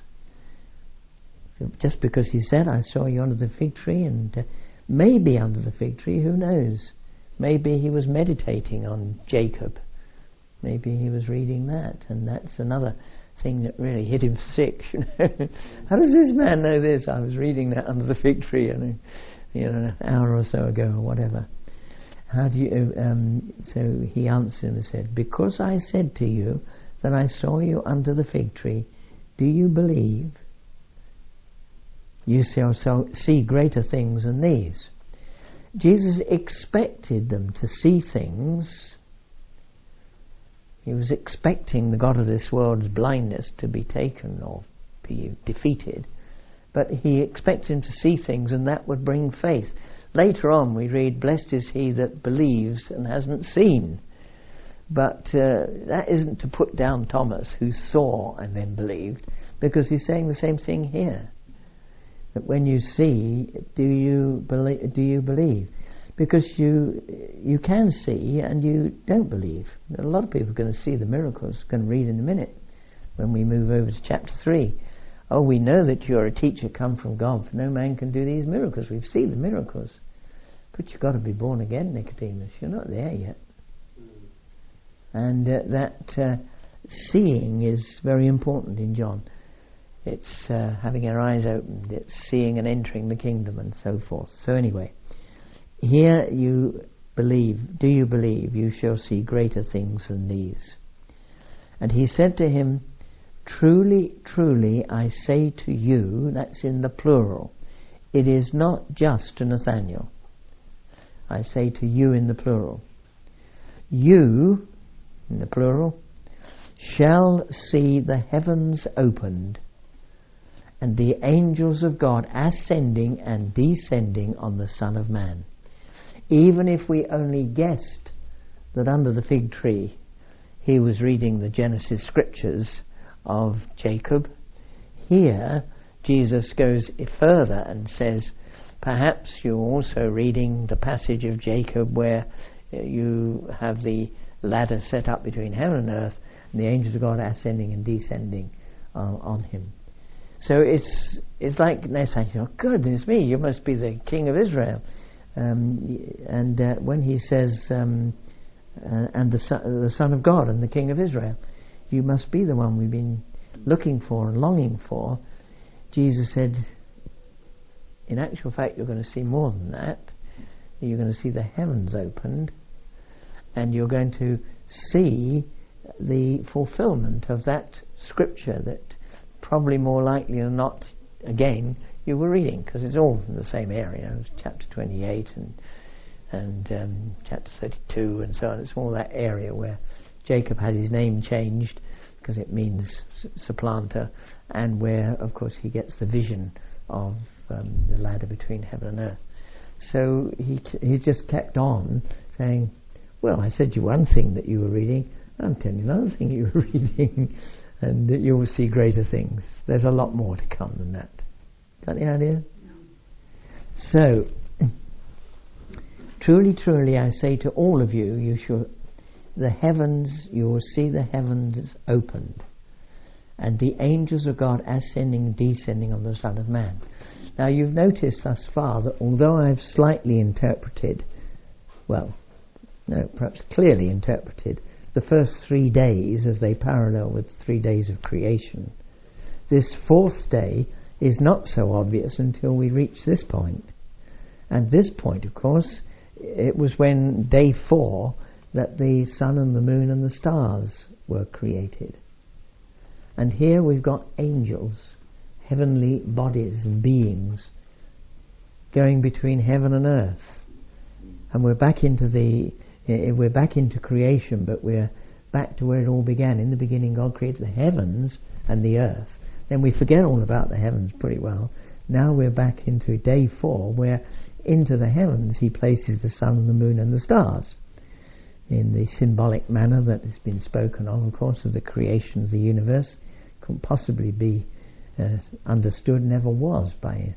Just because he said, "I saw you under the fig tree," and maybe under the fig tree, who knows? Maybe he was meditating on Jacob. Maybe he was reading that, and that's another thing that really hit him sick. How does this man know this? I was reading that under the fig tree, and an hour or so ago or whatever. How do you? So he answered and said, "Because I said to you that I saw you under the fig tree, do you believe? You shall see greater things than these." Jesus expected them to see things. He was expecting the god of this world's blindness to be taken or be defeated. But he expected him to see things, and that would bring faith. Later on we read, "Blessed is he that believes and hasn't seen." But that isn't to put down Thomas, who saw and then believed, because he's saying the same thing here. That when you see, do you believe? Because you can see and you don't believe. A lot of people are going to see the miracles. Going to read in a minute when we move over to chapter 3. "Oh, we know that you're a teacher come from God, for no man can do these miracles." We've seen the miracles. But you've got to be born again, Nicodemus. You're not there yet. And that seeing is very important in John. It's having our eyes opened. It's seeing and entering the kingdom and so forth. So anyway, here you believe. Do you believe? You shall see greater things than these. And he said to him, "Truly, truly, I say to you," that's in the plural. It is not just to Nathanael. I say to you in the plural. "You," in the plural, "shall see the heavens opened, and the angels of God ascending and descending on the Son of Man." Even if we only guessed that under the fig tree he was reading the Genesis scriptures of Jacob, here Jesus goes further and says, perhaps you're also reading the passage of Jacob where you have the ladder set up between heaven and earth, and the angels of God ascending and descending on him. So it's like they're saying, "Oh goodness me, you must be the King of Israel." And when he says, "and the Son of God and the King of Israel," you must be the one we've been looking for and longing for. Jesus said, in actual fact, you're going to see more than that. You're going to see the heavens opened, and you're going to see the fulfillment of that scripture that probably more likely than not, again, you were reading, because it's all in the same area. It was chapter 28 and chapter 32 and so on. It's all that area where Jacob has his name changed because it means supplanter, and where, of course, he gets the vision of the ladder between heaven and earth. So he just kept on saying, "Well, I said you one thing that you were reading, I'm telling you another thing you were reading, and you will see greater things." There's a lot more to come than that. Got the idea? No. So, "Truly, truly, I say to all of you, you will see the heavens opened, and the angels of God ascending and descending on the Son of Man." Now you've noticed thus far that although I've slightly interpreted, perhaps clearly interpreted, the first 3 days as they parallel with 3 days of creation, this fourth day is not so obvious until we reach this point. And this point, of course, it was when day 4 that the sun and the moon and the stars were created. And here we've got angels, heavenly bodies and beings going between heaven and earth. And we're back into creation, but we're back to where it all began. In the beginning God created the heavens and the earth. Then we forget all about the heavens pretty well. Now we're back into day 4, where into the heavens he places the sun and the moon and the stars, in the symbolic manner that has been spoken of course, of the creation of the universe. Couldn't possibly be understood, never was, by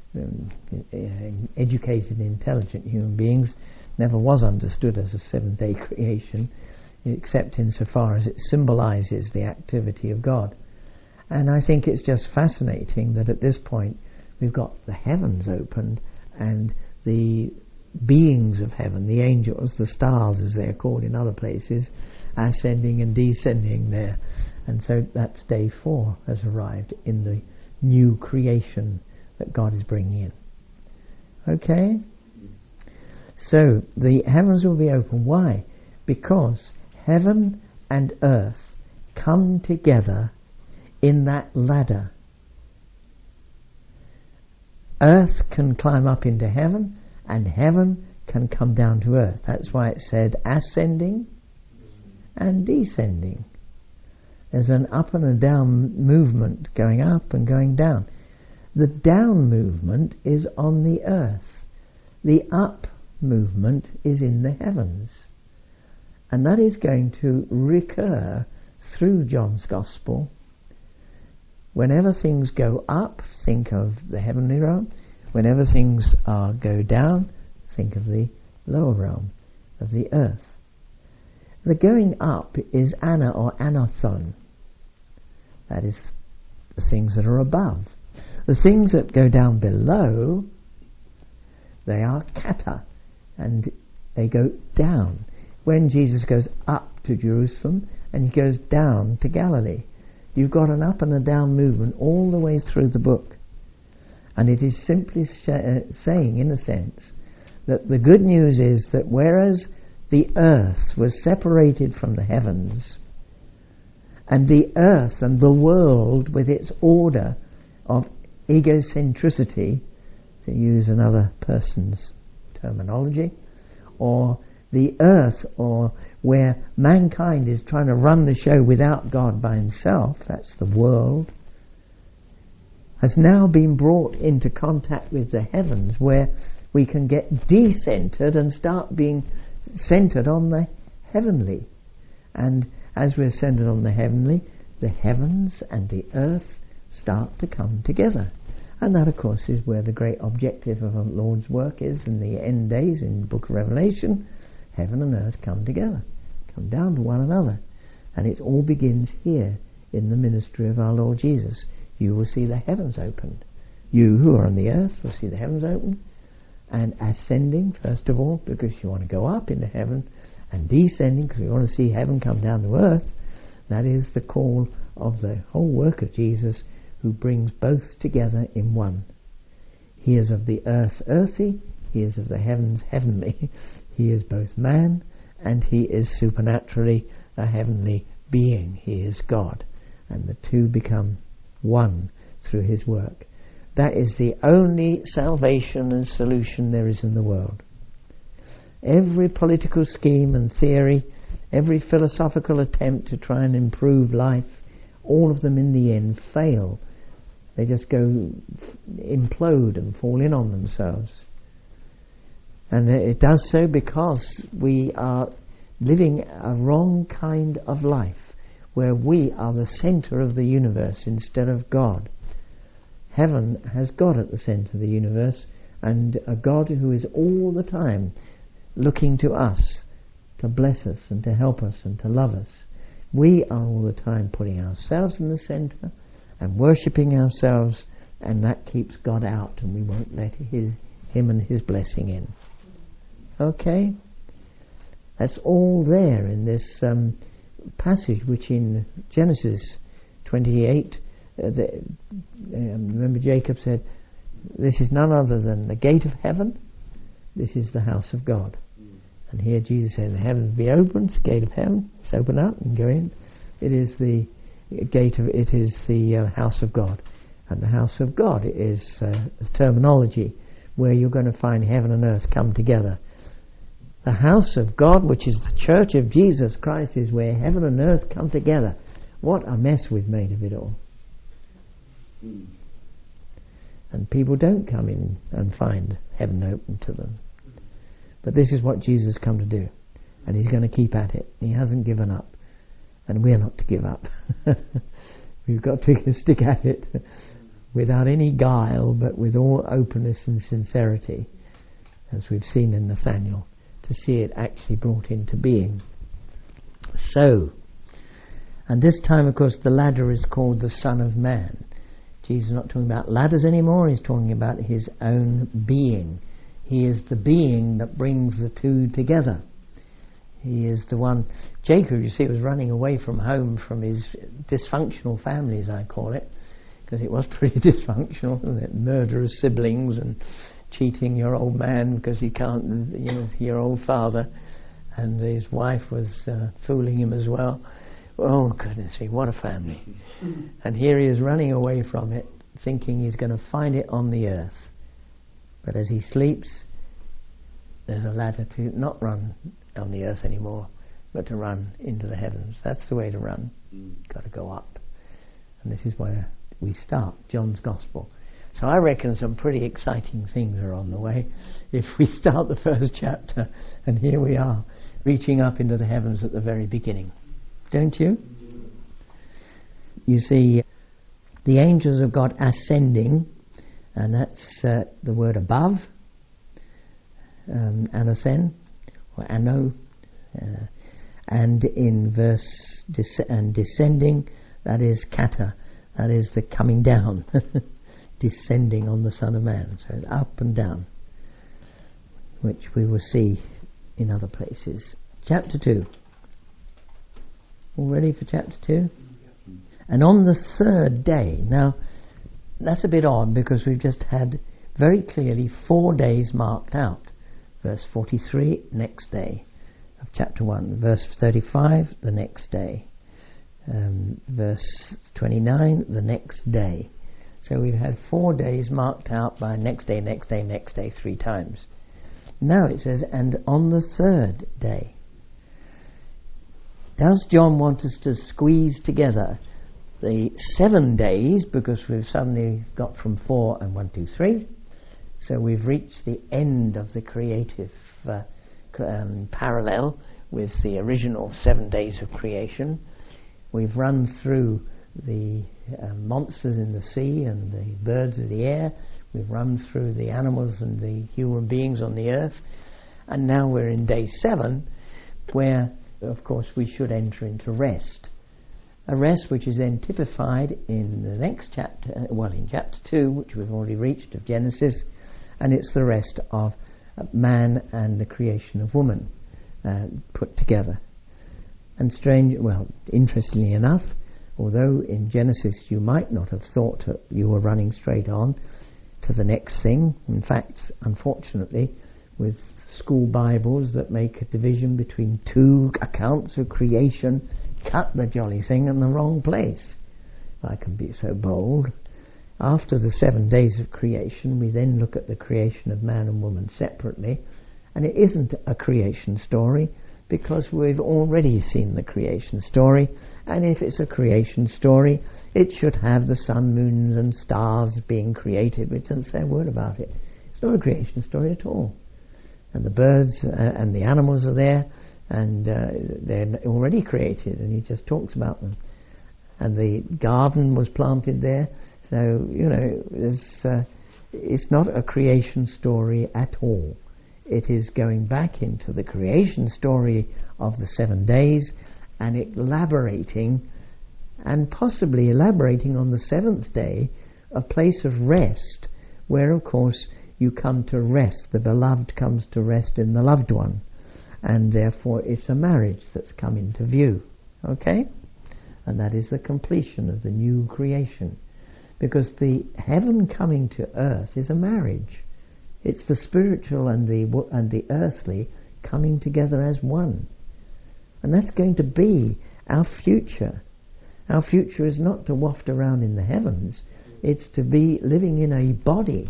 educated, intelligent human beings. Never was understood as a 7-day creation, except insofar as it symbolizes the activity of God. And I think it's just fascinating that at this point we've got the heavens opened and the beings of heaven, the angels, the stars as they're called in other places, ascending and descending there. And so that's day 4 has arrived in the new creation that God is bringing in. Okay? So the heavens will be open. Why? Because heaven and earth come together in that ladder. Earth can climb up into heaven, and heaven can come down to earth. That's why it said ascending and descending. There's an up and a down movement, going up and going down. The down movement is on the earth. The up movement is in the heavens. And that is going to recur through John's Gospel. Whenever things go up, think of the heavenly realm. Whenever things go down, think of the lower realm, of the earth. The going up is ana or anathon. That is the things that are above. The things that go down below, they are kata, and they go down. When Jesus goes up to Jerusalem and he goes down to Galilee, you've got an up and a down movement all the way through the book. And it is simply saying, in a sense, that the good news is that whereas the earth was separated from the heavens, and the earth and the world with its order of egocentricity, to use another person's terminology, or the earth, or where mankind is trying to run the show without God by himself, that's the world, has now been brought into contact with the heavens, where we can get de-centered and start being centered on the heavenly. And as we're centered on the heavenly, the heavens and the earth start to come together. And that, of course, is where the great objective of our Lord's work is in the end days, in the book of Revelation. Heaven and earth come together, come down to one another. And it all begins here in the ministry of our Lord Jesus. You will see the heavens opened. You who are on the earth will see the heavens opened. And ascending, first of all, because you want to go up into heaven, and descending, because you want to see heaven come down to earth. That is the call of the whole work of Jesus, who brings both together in one. He is of the earth earthy, he is of the heavens heavenly. He is both man, and he is supernaturally a heavenly being. He is God. And the two become one through his work. That is the only salvation and solution there is in the world. Every political scheme and theory, every philosophical attempt to try and improve life, all of them in the end fail. They just go implode and fall in on themselves. And it does so because we are living a wrong kind of life, where we are the center of the universe instead of God. Heaven has God at the center of the universe, and a God who is all the time looking to us to bless us and to help us and to love us. We are all the time putting ourselves in the center and worshipping ourselves, and that keeps God out, and we won't let him and his blessing in. Okay? That's all there in this passage, which in Genesis 28, remember Jacob said, this is none other than the gate of heaven, this is the house of God. And here Jesus said, the heavens be opened, the gate of heaven, it's open up and go in. It is the house of God. And the house of God is a terminology where you're going to find heaven and earth come together. The house of God, which is the church of Jesus Christ, is where heaven and earth come together. What a mess we've made of it all. And people don't come in and find heaven open to them. But this is what Jesus has come to do. And he's going to keep at it. He hasn't given up. And we're not to give up. We've got to stick at it without any guile, but with all openness and sincerity, as we've seen in Nathaniel, to see it actually brought into being. So, and this time, of course, the ladder is called the Son of Man. Jesus is not talking about ladders anymore. He's talking about his own being. He is the being that brings the two together. He is the one. Jacob, you see, was running away from home, from his dysfunctional family, as I call it, because it was pretty dysfunctional, wasn't it? Murderous siblings and cheating your old man because he can't, your old father, and his wife was fooling him as well. Oh, goodness me, what a family. And here he is running away from it, thinking he's going to find it on the earth. But as he sleeps, there's a ladder to not run on the earth anymore, but to run into the heavens. That's the way to run. Got to go up. And this is where we start, John's Gospel. So I reckon some pretty exciting things are on the way if we start the first chapter, and here we are, reaching up into the heavens at the very beginning. Don't you? You see the angels of God ascending, and that's the word above, anasen, or ano, and in verse descending, that is kata, that is the coming down, descending on the Son of Man. So it's up and down, which we will see in other places. Chapter 2. All ready for chapter 2? And on the third day. Now, that's a bit odd because we've just had very clearly 4 days marked out. Verse 43, next day of chapter 1. Verse 35, the next day. Verse 29, the next day. So we've had 4 days marked out by next day, next day, next day, 3 times. Now it says, and on the third day. Does John want us to squeeze together the 7 days, because we've suddenly got from 4 and 1, 2, 3, so we've reached the end of the creative parallel with the original 7 days of creation. We've run through the monsters in the sea and the birds of the air. We've run through the animals and the human beings on the earth, and now we're in day 7, where of course we should enter into rest. A rest which is then typified in the next chapter, in chapter 2, which we've already reached, of Genesis, and it's the rest of man and the creation of woman put together. And interestingly enough, although in Genesis you might not have thought that you were running straight on to the next thing, in fact, unfortunately, with school Bibles that make a division between 2 accounts of creation, cut the jolly thing in the wrong place. If I can be so bold. After the 7 days of creation, we then look at the creation of man and woman separately, and it isn't a creation story because we've already seen the creation story, and if it's a creation story, it should have the sun, moons and stars being created, which doesn't say a word about it. It's not a creation story at all. And the birds and the animals are there, and they're already created, and he just talks about them. And the garden was planted there, so it's not a creation story at all. It is going back into the creation story of the 7 days, and elaborating, and possibly elaborating on the 7th day, a place of rest, where of course you come to rest, the beloved comes to rest in the loved one, and therefore it's a marriage that's come into view. Okay? And that is the completion of the new creation, because the heaven coming to earth is a marriage. It's the spiritual and the earthly coming together as one, and that's going to be our future. Our future is not to waft around in the heavens, it's to be living in a body,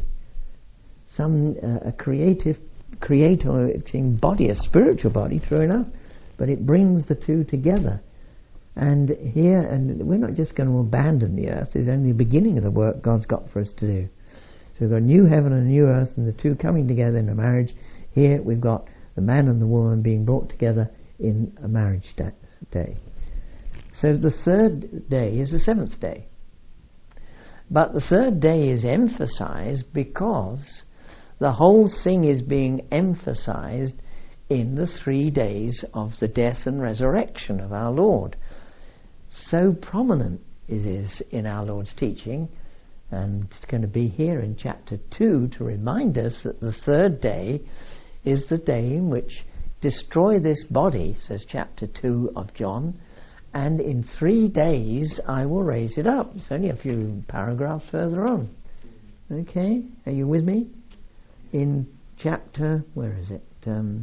a creating body, a spiritual body, true enough, but it brings the two together. And we're not just going to abandon the earth. It's only the beginning of the work God's got for us to do. So we've got a new heaven and a new earth, and the two coming together in a marriage. Here we've got the man and the woman being brought together in a marriage day. So the third day is the 7th day. But the third day is emphasized because the whole thing is being emphasized in the 3 days of the death and resurrection of our Lord. So prominent it is in our Lord's teaching, and it's going to be here in chapter 2 to remind us that the third day is the day in which destroy this body, says chapter 2 of John, and in 3 days I will raise it up. It's only a few paragraphs further on. Okay, are you with me? in chapter, where is it?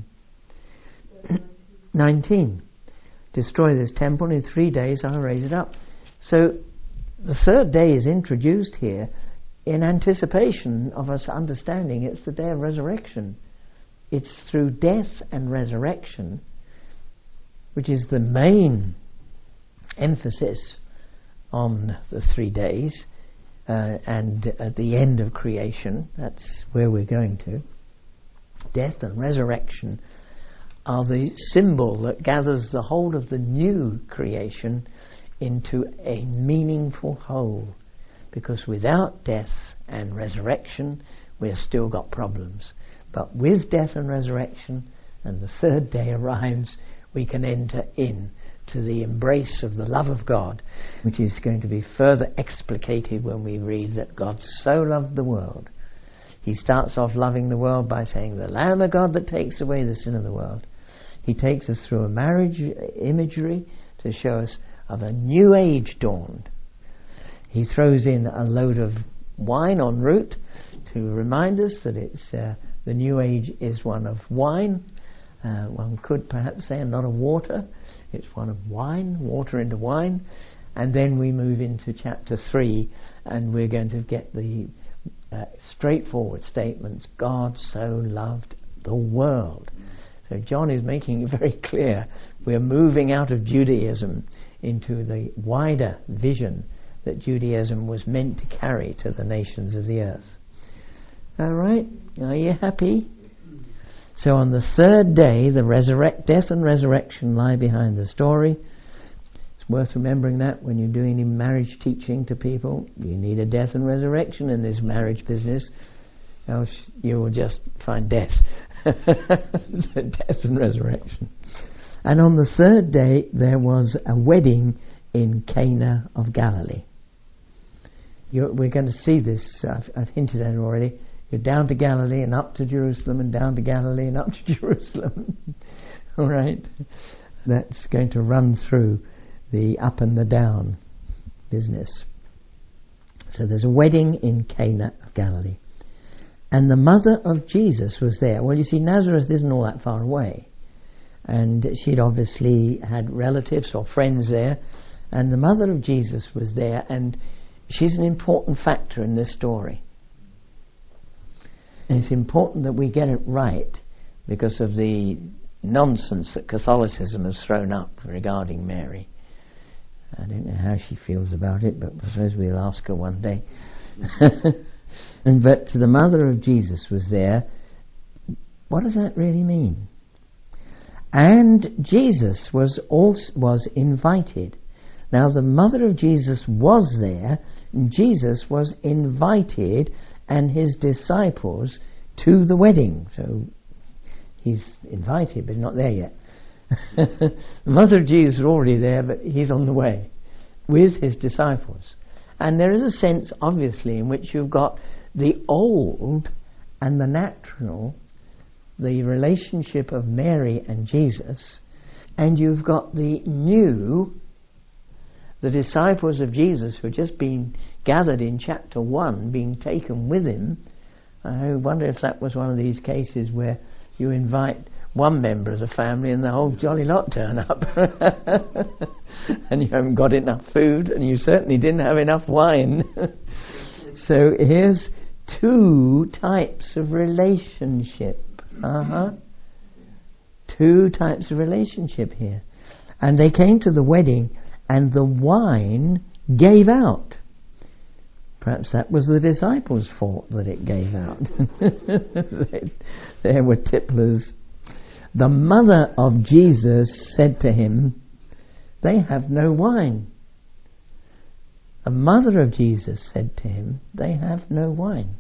19. Destroy this temple, in 3 days I'll raise it up. So the third day is introduced here in anticipation of us understanding it's the day of resurrection. It's through death and resurrection, which is the main emphasis on the 3 days, and at the end of creation. That's where we're going to. Death and resurrection are the symbol that gathers the whole of the new creation into a meaningful whole. Because without death and resurrection, we've still got problems. But with death and resurrection, and the third day arrives, we can enter in to the embrace of the love of God, which is going to be further explicated when we read that God so loved the world. He starts off loving the world by saying, the Lamb of God that takes away the sin of the world. He takes us through a marriage imagery to show us of a new age dawned. He throws in a load of wine en route to remind us that it's the new age is one of wine. One could perhaps say, and not of water. It's one of wine, water into wine. And then we move into chapter 3, and we're going to get the straightforward statements. God so loved the world. So John is making it very clear. We're moving out of Judaism into the wider vision that Judaism was meant to carry to the nations of the earth. All right? Are you happy? So on the third day, the death and resurrection lie behind the story. It's worth remembering that when you're doing marriage teaching to people. You need a death and resurrection in this marriage business, else you will just find death. So death and resurrection. And on the third day, there was a wedding in Cana of Galilee. We're going to see this. I've hinted at it already. You're down to Galilee and up to Jerusalem, and down to Galilee and up to Jerusalem. All right? That's going to run through the up and the down business. So there's a wedding in Cana of Galilee. And the mother of Jesus was there. Well, you see, Nazareth isn't all that far away. And she'd obviously had relatives or friends there. And the mother of Jesus was there. And she's an important factor in this story. And it's important that we get it right because of the nonsense that Catholicism has thrown up regarding Mary. I don't know how she feels about it, but I suppose we'll ask her one day. But the mother of Jesus was there. What does that really mean? And Jesus was invited. Now the mother of Jesus was there, and Jesus was invited and his disciples to the wedding. So he's invited, but not there yet. The mother of Jesus is already there, but he's on the way with his disciples. And there is a sense, obviously, in which you've got the old and the natural, the relationship of Mary and Jesus, and you've got the new, the disciples of Jesus who have just been gathered in chapter 1, being taken with him. I wonder if that was one of these cases where you invite one member of the family and the whole jolly lot turn up. And you haven't got enough food, and you certainly didn't have enough wine. So here's two types of relationship. Two types of relationship here. And they came to the wedding, and the wine gave out. Perhaps that was the disciples' fault that it gave out. There were tipplers. The mother of Jesus said to him, "They have no wine." The mother of Jesus said to him, "They have no wine."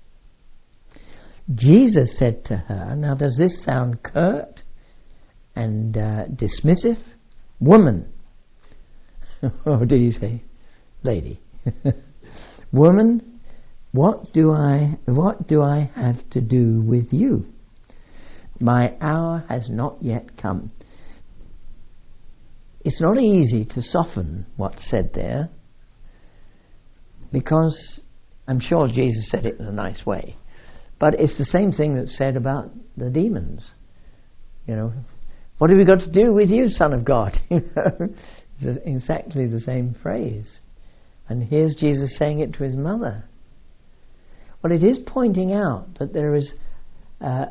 Jesus said to her, now does this sound curt and dismissive? "Woman." Or did he say, "Lady"? "Woman, what do I have to do with you? My hour has not yet come." It's not easy to soften what's said there, because I'm sure Jesus said it in a nice way, But it's the same thing that's said about the demons. You know, what have we got to do with you, Son of God? It's exactly the same phrase. And here's Jesus saying it to his mother. Well, it is pointing out that there is a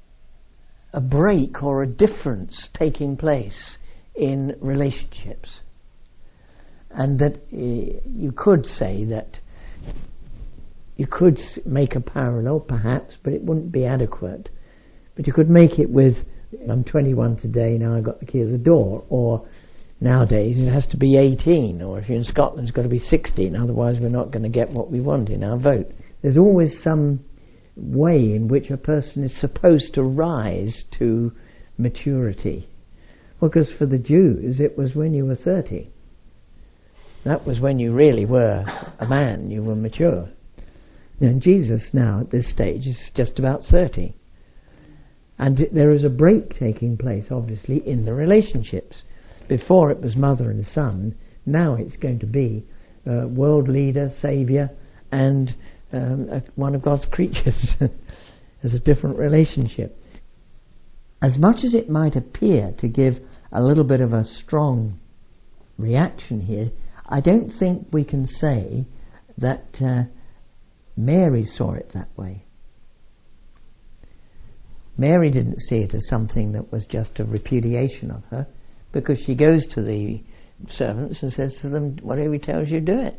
break or a difference taking place in relationships. And that you could say that you could make a parallel, perhaps, but it wouldn't be adequate. But you could make it with, I'm 21 today, now I've got the key of the door. Or nowadays it has to be 18. Or if you're in Scotland, it's got to be 16. Otherwise we're not going to get what we want in our vote. There's always some way in which a person is supposed to rise to maturity. Well, because for the Jews, it was when you were 30. That was when you really were a man, you were mature. And Jesus now, at this stage, is just about 30. And there is a break taking place, obviously, in the relationships. Before it was mother and son, now it's going to be world leader, saviour, and one of God's creatures. There's a different relationship. As much as it might appear to give a little bit of a strong reaction here, I don't think we can say that Mary saw it that way. Mary didn't see it as something that was just a repudiation of her, because she goes to the servants and says to them, whatever he tells you, do it.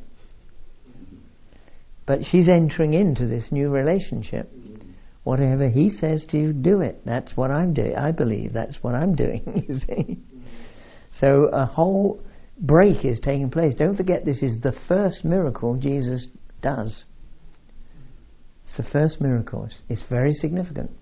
But she's entering into this new relationship. Whatever he says to you, do it. That's what I'm doing. I believe that's what I'm doing, you see. So a whole break is taking place. Don't forget, this is the first miracle Jesus does. It's the first miracle. It's very significant.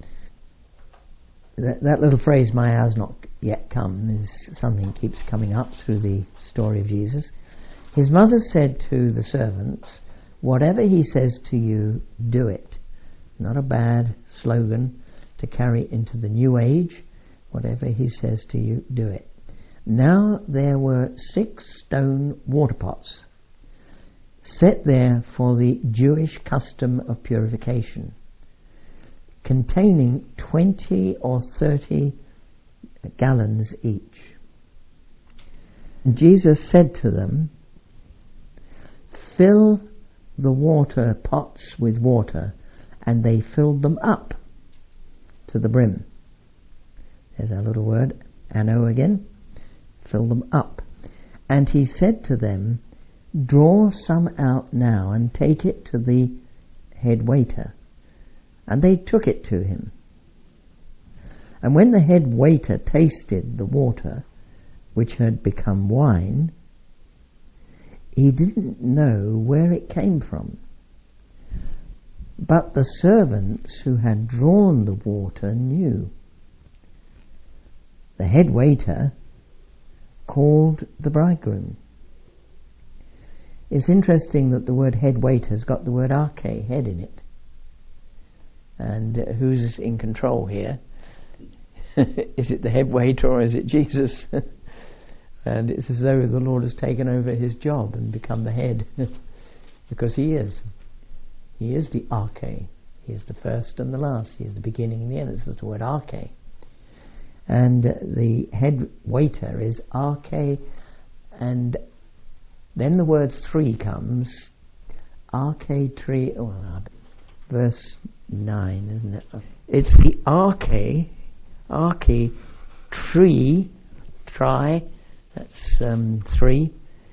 That little phrase, my hour's not yet come, is something that keeps coming up through the story of Jesus. His mother said to the servants, whatever he says to you, do it. Not a bad slogan to carry into the new age. Whatever he says to you, do it. Now there were 6 stone water pots set there for the Jewish custom of purification, containing 20 or 30 gallons each. And Jesus said to them, fill the water pots with water, and they filled them up to the brim. There's our little word, ano again. Fill them up. And he said to them, draw some out now and take it to the head waiter. And they took it to him. And when the head waiter tasted the water, which had become wine, he didn't know where it came from. But the servants who had drawn the water knew. The head waiter called the bridegroom. It's interesting that the word head waiter has got the word arche, head, in it. And who's in control here? Is it the head waiter or is it Jesus? And it's as though the Lord has taken over his job and become the head. Because he is. He is the arche. He is the first and the last. He is the beginning and the end. It's the word arche. And the head waiter is arche, and then the word 3 comes, arche 3, verse 9, isn't it? It's the arche tree, that's 3,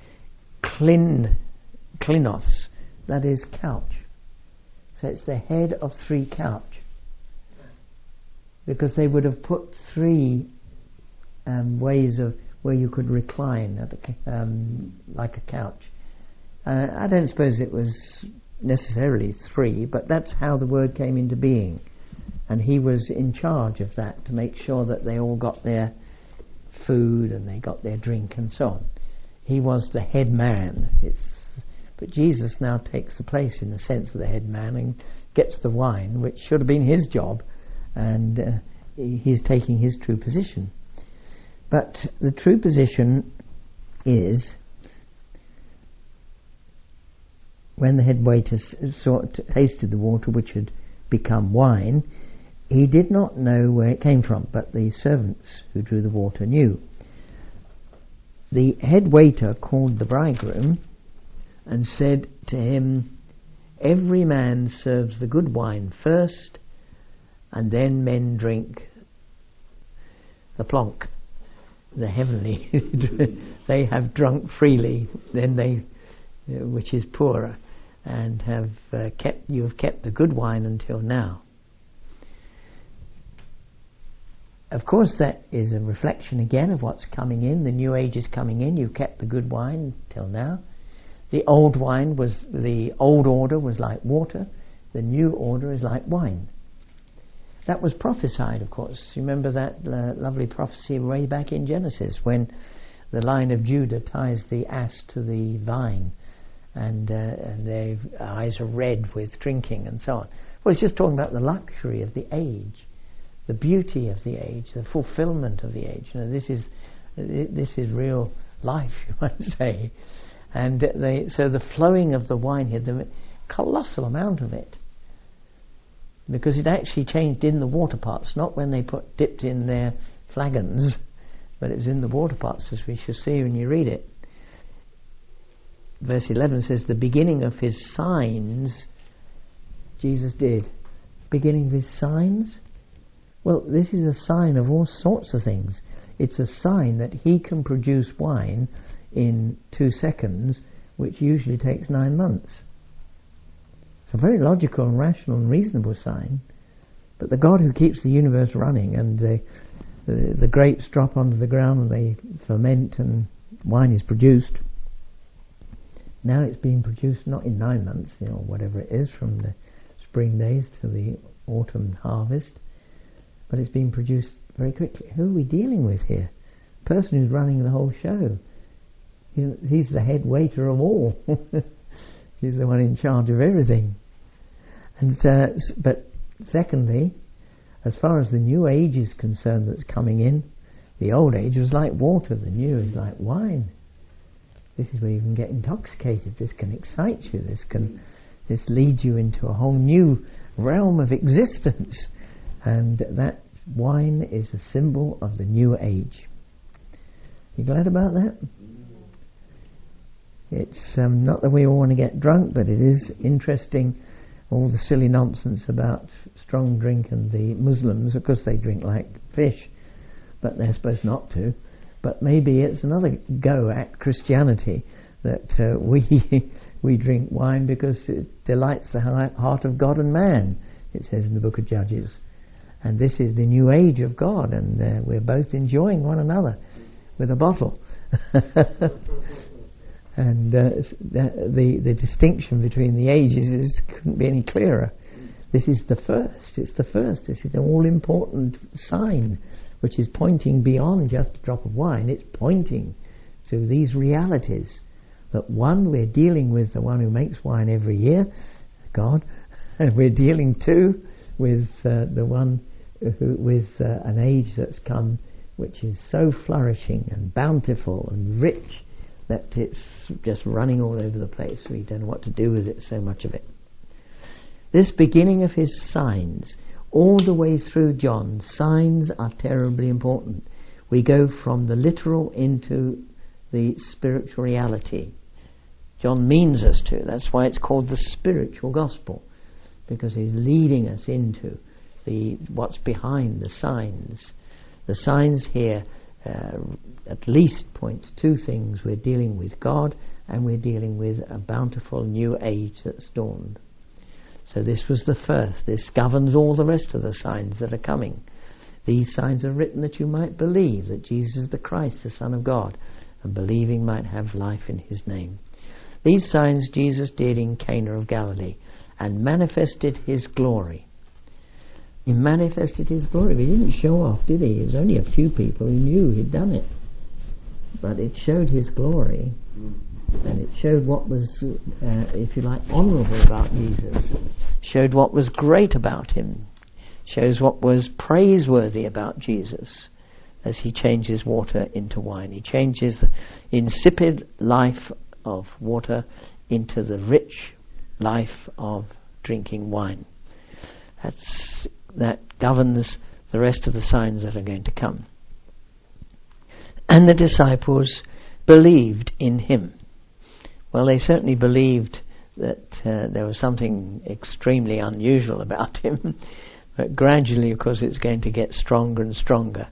klinos, that is couch. So it's the head of 3 couch. Because they would have put 3 ways of where you could recline at like a couch. I don't suppose it was necessarily 3, but that's how the word came into being. And he was in charge of that to make sure that they all got their food and they got their drink and so on. He was the head man. But Jesus now takes the place in the sense of the head man and gets the wine, which should have been his job. And he's taking his true position. But the true position is when the head waiter tasted the water which had become wine, he did not know where it came from, but the servants who drew the water knew. The head waiter called the bridegroom and said to him, "Every man serves the good wine first, and then men drink the plonk, the heavenly. They have drunk freely, then they, which is poorer, and you have kept the good wine until now." Of course, that is a reflection again of what's coming in. The new age is coming in. You've kept the good wine till now. The old order was like water. The new order is like wine. That was prophesied, of course. You remember that lovely prophecy way back in Genesis, when the line of Judah ties the ass to the vine, and their eyes are red with drinking and so on. Well, it's just talking about the luxury of the age, the beauty of the age, the fulfillment of the age. You know, this is real life, you might say. And so the flowing of the wine here, the colossal amount of it, because it actually changed in the water parts, not when they dipped in their flagons, but it was in the water parts, as we shall see when you read it. Verse 11 says, the beginning of his signs Jesus did. Beginning of his signs? Well, this is a sign of all sorts of things. It's a sign that he can produce wine in 2 seconds, which usually takes 9 months. It's a very logical and rational and reasonable sign. But the God who keeps the universe running, and the grapes drop onto the ground and they ferment and wine is produced, now it's being produced not in 9 months, whatever it is, from the spring days to the autumn harvest, but it's being produced very quickly. Who are we dealing with here? The person who's running the whole show. He's the head waiter of all. He's the one in charge of everything. And but secondly, as far as the new age is concerned that's coming in, the old age was like water, the new is like wine. This is where you can get intoxicated. This can excite you. This leads you into a whole new realm of existence. And that wine is a symbol of the new age. You glad about that? It's not that we all want to get drunk, but it is interesting, all the silly nonsense about strong drink, and the Muslims, of course they drink like fish, but they're supposed not to. But maybe it's another go at Christianity, that we drink wine because it delights the heart of God and man, it says in the book of Judges. And this is the new age of God, and we're both enjoying one another with a bottle. And the distinction between the ages couldn't be any clearer. This is the first. It's the first. This is an all-important sign, which is pointing beyond just a drop of wine. It's pointing to these realities. That one, we're dealing with the one who makes wine every year, God, and we're dealing too with the one with an age that's come, which is so flourishing and bountiful and rich that it's just running all over the place. We don't know what to do with it, so much of it. This beginning of his signs, all the way through John, signs are terribly important. We go from the literal into the spiritual reality. John means us to. That's why it's called the spiritual gospel, because he's leading us into what's behind the signs. The signs here at least point to 2 things. We're dealing with God, and we're dealing with a bountiful new age that's dawned. So this was the first. This governs all the rest of the signs that are coming. These signs are written that you might believe that Jesus is the Christ, the Son of God, and believing might have life in his name. These signs Jesus did in Cana of Galilee, and manifested his glory. He manifested his glory. He didn't show off, did he? It was only a few people who knew he'd done it. But it showed his glory, and it showed what was, if you like, honourable about Jesus. Showed what was great about him. Shows what was praiseworthy about Jesus, as he changes water into wine. He changes the insipid life of water into the rich life of drinking wine. That governs the rest of the signs that are going to come. And the disciples believed in him. Well, they certainly believed that there was something extremely unusual about him, but gradually, of course, it's going to get stronger and stronger.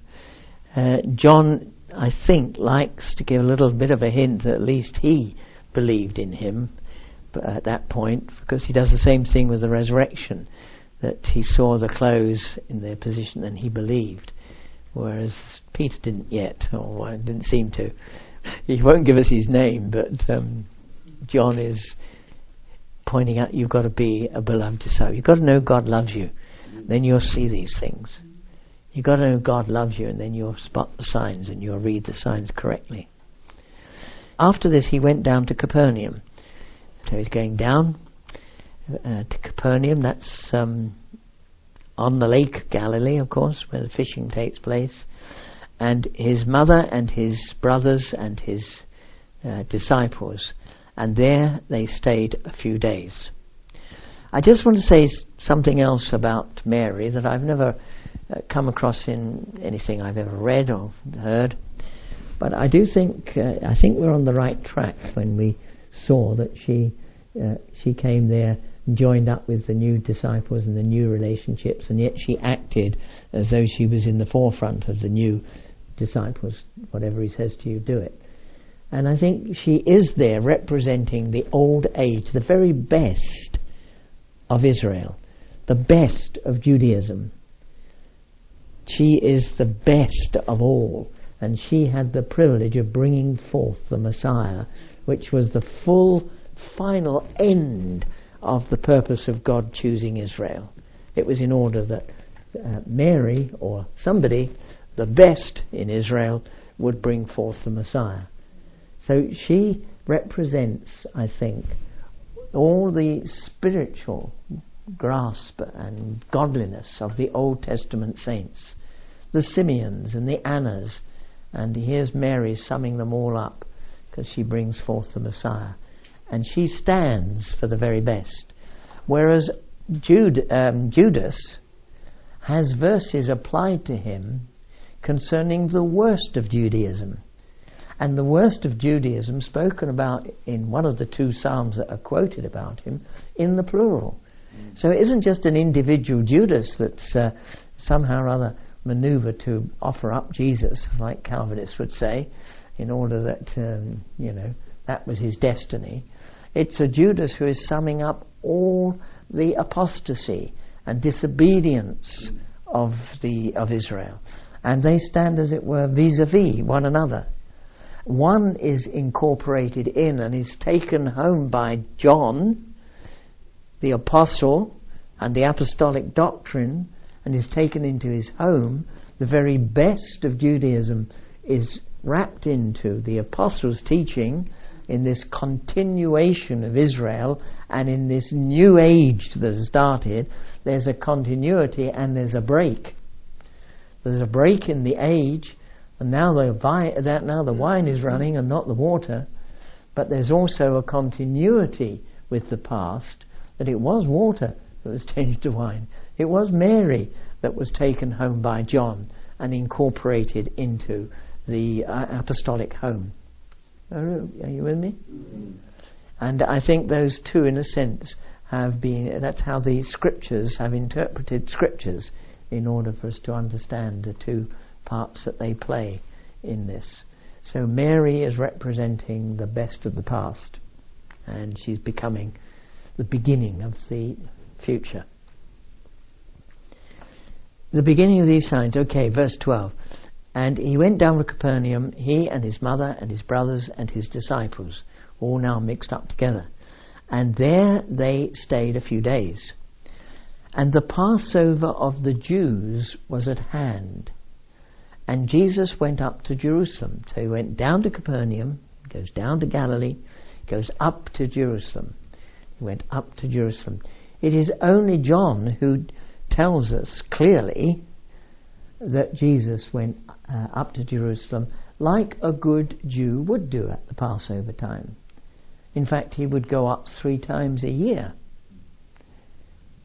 John, I think, likes to give a little bit of a hint that at least he believed in him at that point, because he does the same thing with the resurrection, that he saw the clothes in their position and he believed, whereas Peter didn't yet, or didn't seem to. He won't give us his name, but John is pointing out you've got to be a beloved disciple. You've got to know God loves you, then you'll see these things. You've got to know God loves you, and then you'll spot the signs and you'll read the signs correctly. After this, he went down to Capernaum. So he's going down to Capernaum. That's on the Lake Galilee, of course, where the fishing takes place. And his mother and his brothers and his disciples. And there they stayed a few days. I just want to say something else about Mary that I've never come across in anything I've ever read or heard. But I do think we're on the right track when we saw that she came there and joined up with the new disciples and the new relationships, and yet she acted as though she was in the forefront of the new disciples. Whatever he says to you, do it. And I think she is there representing the old age, the very best of Israel, the best of Judaism. She is the best of all, and she had the privilege of bringing forth the Messiah, which was the full, final end of the purpose of God choosing Israel. It was in order that Mary, or somebody, the best in Israel, would bring forth the Messiah. So she represents, I think, all the spiritual grasp and godliness of the Old Testament saints, the Simeons and the Annas, and here's Mary summing them all up because she brings forth the Messiah, and she stands for the very best, whereas Judas has verses applied to him concerning the worst of Judaism. And the worst of Judaism spoken about in one of the two psalms that are quoted about him in the plural. So it isn't just an individual Judas that's somehow or other maneuvered to offer up Jesus, like Calvinists would say, in order that, that was his destiny. It's a Judas who is summing up all the apostasy and disobedience of Israel. And they stand, as it were, vis-a-vis one another. One is incorporated in and is taken home by John, the apostle, and the apostolic doctrine, and is taken into his home. The very best of Judaism is wrapped into the apostles' teaching in this continuation of Israel, and in this new age that has started. There's a continuity and there's a break. There's a break in the age, and now the wine is running and not the water. But there's also a continuity with the past, that it was water that was changed to wine. It was Mary that was taken home by John and incorporated into the apostolic home. Are you with me? Mm-hmm. And I think those two, in a sense, that's how the scriptures have interpreted scriptures, in order for us to understand the two parts that they play in this. So Mary is representing the best of the past, and she's becoming the beginning of the future. The beginning of these signs. Okay, verse 12. And he went down to Capernaum, he and his mother and his brothers and his disciples, all now mixed up together. And there they stayed a few days. And the Passover of the Jews was at hand. And Jesus went up to Jerusalem. So he went down to Capernaum, goes down to Galilee, goes up to Jerusalem. He went up to Jerusalem. It is only John who tells us clearly that Jesus went up to Jerusalem like a good Jew would do at the Passover time. In fact, he would go up 3 times a year.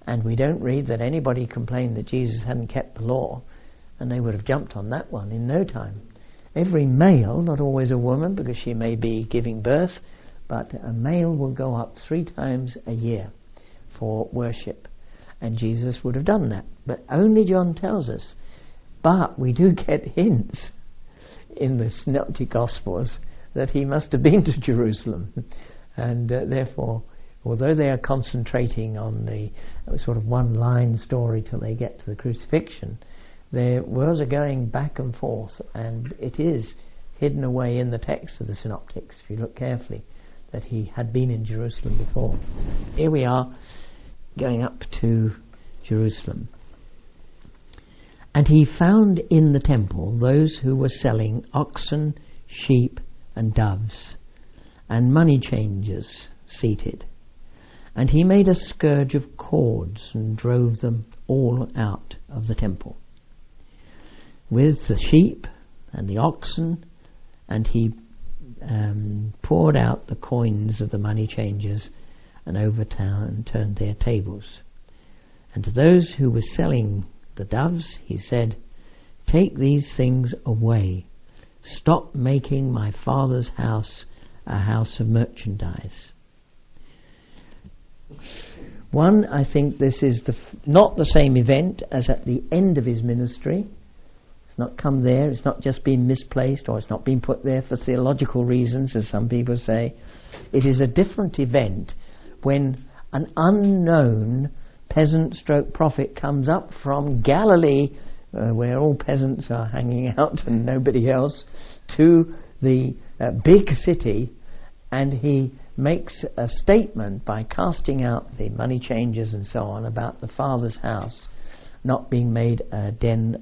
And we don't read that anybody complained that Jesus hadn't kept the law, and they would have jumped on that one in no time. Every male, not always a woman because she may be giving birth, but a male will go up 3 times a year for worship. And Jesus would have done that. But only John tells us. But we do get hints in the Synoptic Gospels that he must have been to Jerusalem. And therefore, although they are concentrating on the sort of one-line story till they get to the crucifixion, their words are going back and forth, and it is hidden away in the text of the Synoptics, if you look carefully, that he had been in Jerusalem before. Here we are, going up to Jerusalem. And he found in the temple those who were selling oxen, sheep, and doves, and money changers seated. And he made a scourge of cords and drove them all out of the temple with the sheep and the oxen, and he poured out the coins of the money changers and overturned their tables. And to those who were selling the doves he said, "Take these things away. Stop making my Father's house a house of merchandise." One, I think this is not the same event as at the end of his ministry. It's not come there, it's not just been misplaced, or it's not been put there for theological reasons, as some people say. It is a different event when an unknown peasant/prophet comes up from Galilee, where all peasants are hanging out and nobody else, to the big city, and he makes a statement by casting out the money changers and so on about the Father's house not being made a den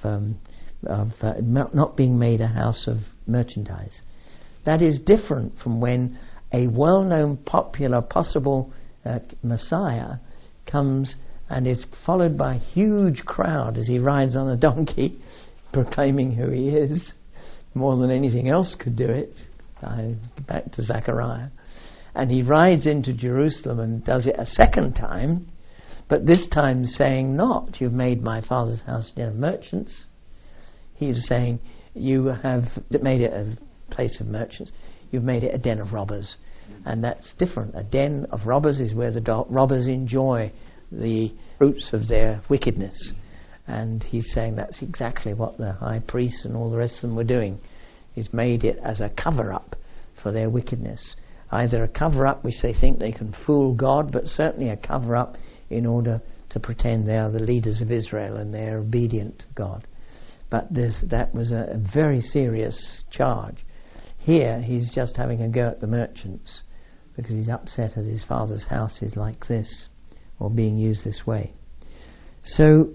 not being made a house of merchandise. That is different from when a well-known, popular, possible Messiah comes and is followed by a huge crowd as he rides on a donkey, proclaiming who he is, more than anything else could do it. Back to Zechariah. And he rides into Jerusalem and does it a second time, but this time saying not, "You've made my Father's house a den of merchants." He is saying, "You have made it a place of merchants. You've made it a den of robbers." And that's different. A den of robbers is where the robbers enjoy the fruits of their wickedness. And he's saying that's exactly what the high priests and all the rest of them were doing. He's made it as a cover-up for their wickedness. Either a cover-up which they think they can fool God, but certainly a cover-up in order to pretend they are the leaders of Israel and they're obedient to God. But that was a very serious charge. Here he's just having a go at the merchants because he's upset that his Father's house is like this, or being used this way. So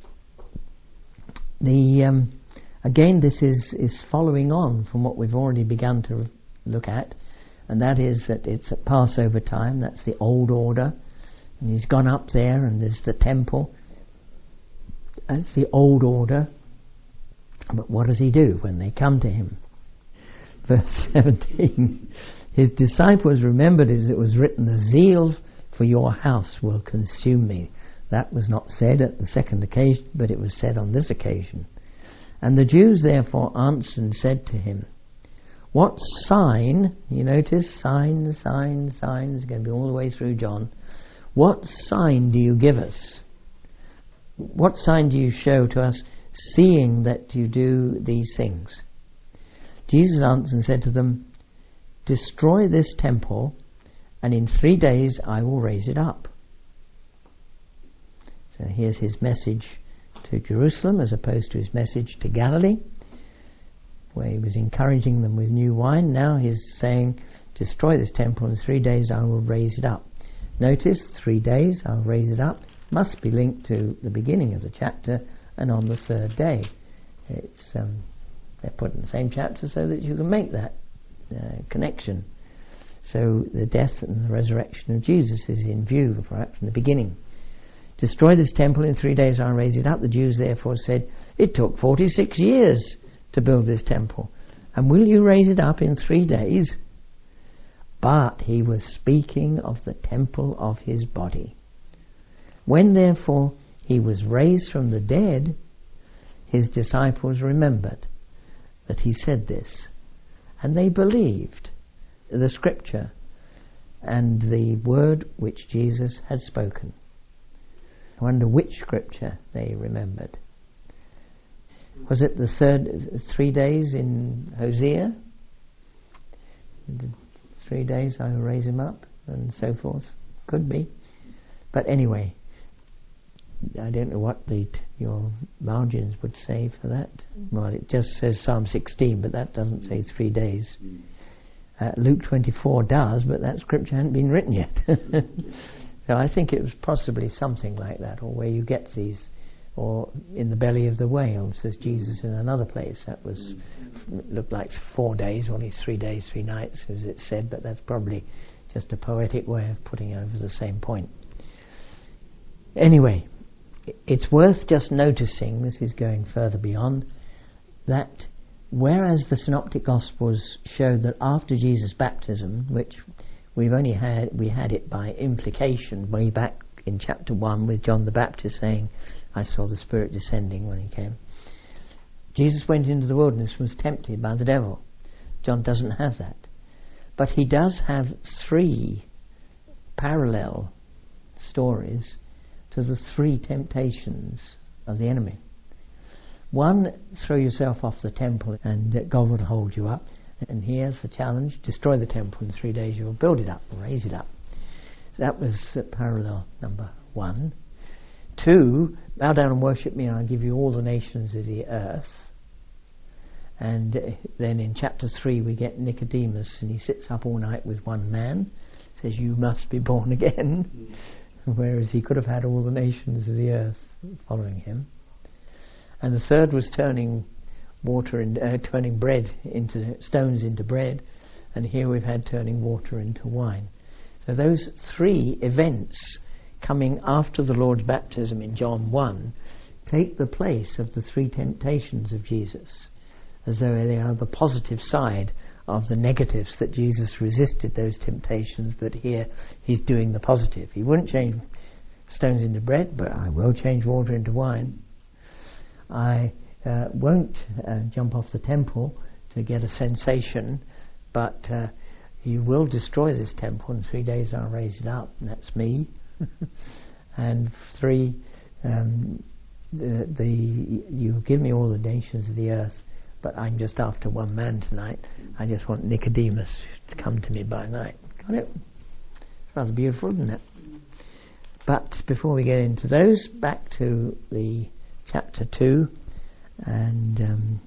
again, this is following on from what we've already begun to look at, and that is that it's at Passover time. That's the old order, and he's gone up there, and there's the temple. That's the old order. But what does he do when they come to him? Verse 17, his disciples remembered as it was written, "The zeal for your house will consume me." That was not said at the second occasion, but it was said on this occasion. And the Jews therefore answered and said to him, "What sign," you notice, signs, it's going to be all the way through John. "What sign do you give us? What sign do you show to us, seeing that you do these things?" Jesus answered and said to them, "Destroy this temple, and in 3 days I will raise it up." So here's his message to Jerusalem as opposed to his message to Galilee, where he was encouraging them with new wine. Now he's saying, "Destroy this temple, in 3 days I will raise it up." Notice, 3 days I'll raise it up must be linked to the beginning of the chapter, and on the 3rd day. It's they're put in the same chapter so that you can make that connection. So the death and the resurrection of Jesus is in view right from the beginning. "Destroy this temple, in 3 days I'll raise it up." The Jews therefore said, "It took 46 years to build this temple, and will you raise it up in 3 days?" But he was speaking of the temple of his body. When therefore he was raised from the dead, his disciples remembered that he said this, and they believed the scripture and the word which Jesus had spoken. I wonder which scripture they remembered. Was it the 3 days in Hosea? 3 days I will raise him up, and so forth. Could be. But anyway, I don't know what your margins would say for that. Well, it just says Psalm 16, but that doesn't say 3 days. Luke 24 does, but that scripture hadn't been written yet. So I think it was possibly something like that, or where you get these, or in the belly of the whale, says Jesus in another place. That looked like 4 days, only 3 days, 3 nights, as it said, but that's probably just a poetic way of putting over the same point. Anyway, it's worth just noticing, this is going further beyond, that whereas the Synoptic Gospels showed that after Jesus' baptism, which we had it by implication way back in chapter 1 with John the Baptist saying, I saw the Spirit descending when he came. Jesus went into the wilderness and was tempted by the devil. John doesn't have that. But he does have 3 parallel stories to the 3 temptations of the enemy. One, throw yourself off the temple and God will hold you up. And here's the challenge: destroy the temple in 3 days, you will build it up and raise it up. So that was parallel number 1. 2, bow down and worship me and I'll give you all the nations of the earth. And then in chapter 3 we get Nicodemus, and he sits up all night with one man, says you must be born again, whereas he could have had all the nations of the earth following him. And the third was turning bread into stones into bread, and here we've had turning water into wine. So those 3 events coming after the Lord's baptism in John 1 take the place of the 3 temptations of Jesus, as though they are the positive side of the negatives, that Jesus resisted those temptations, but here he's doing the positive. He wouldn't change stones into bread, but I will change water into wine. I won't jump off the temple to get a sensation, but you will destroy this temple in 3 days I'll raise it up, and that's me. And 3, you give me all the nations of the earth, but I'm just after one man tonight. I just want Nicodemus to come to me by night. Got it? It's rather beautiful, isn't it? But before we get into those, back to the chapter 2 and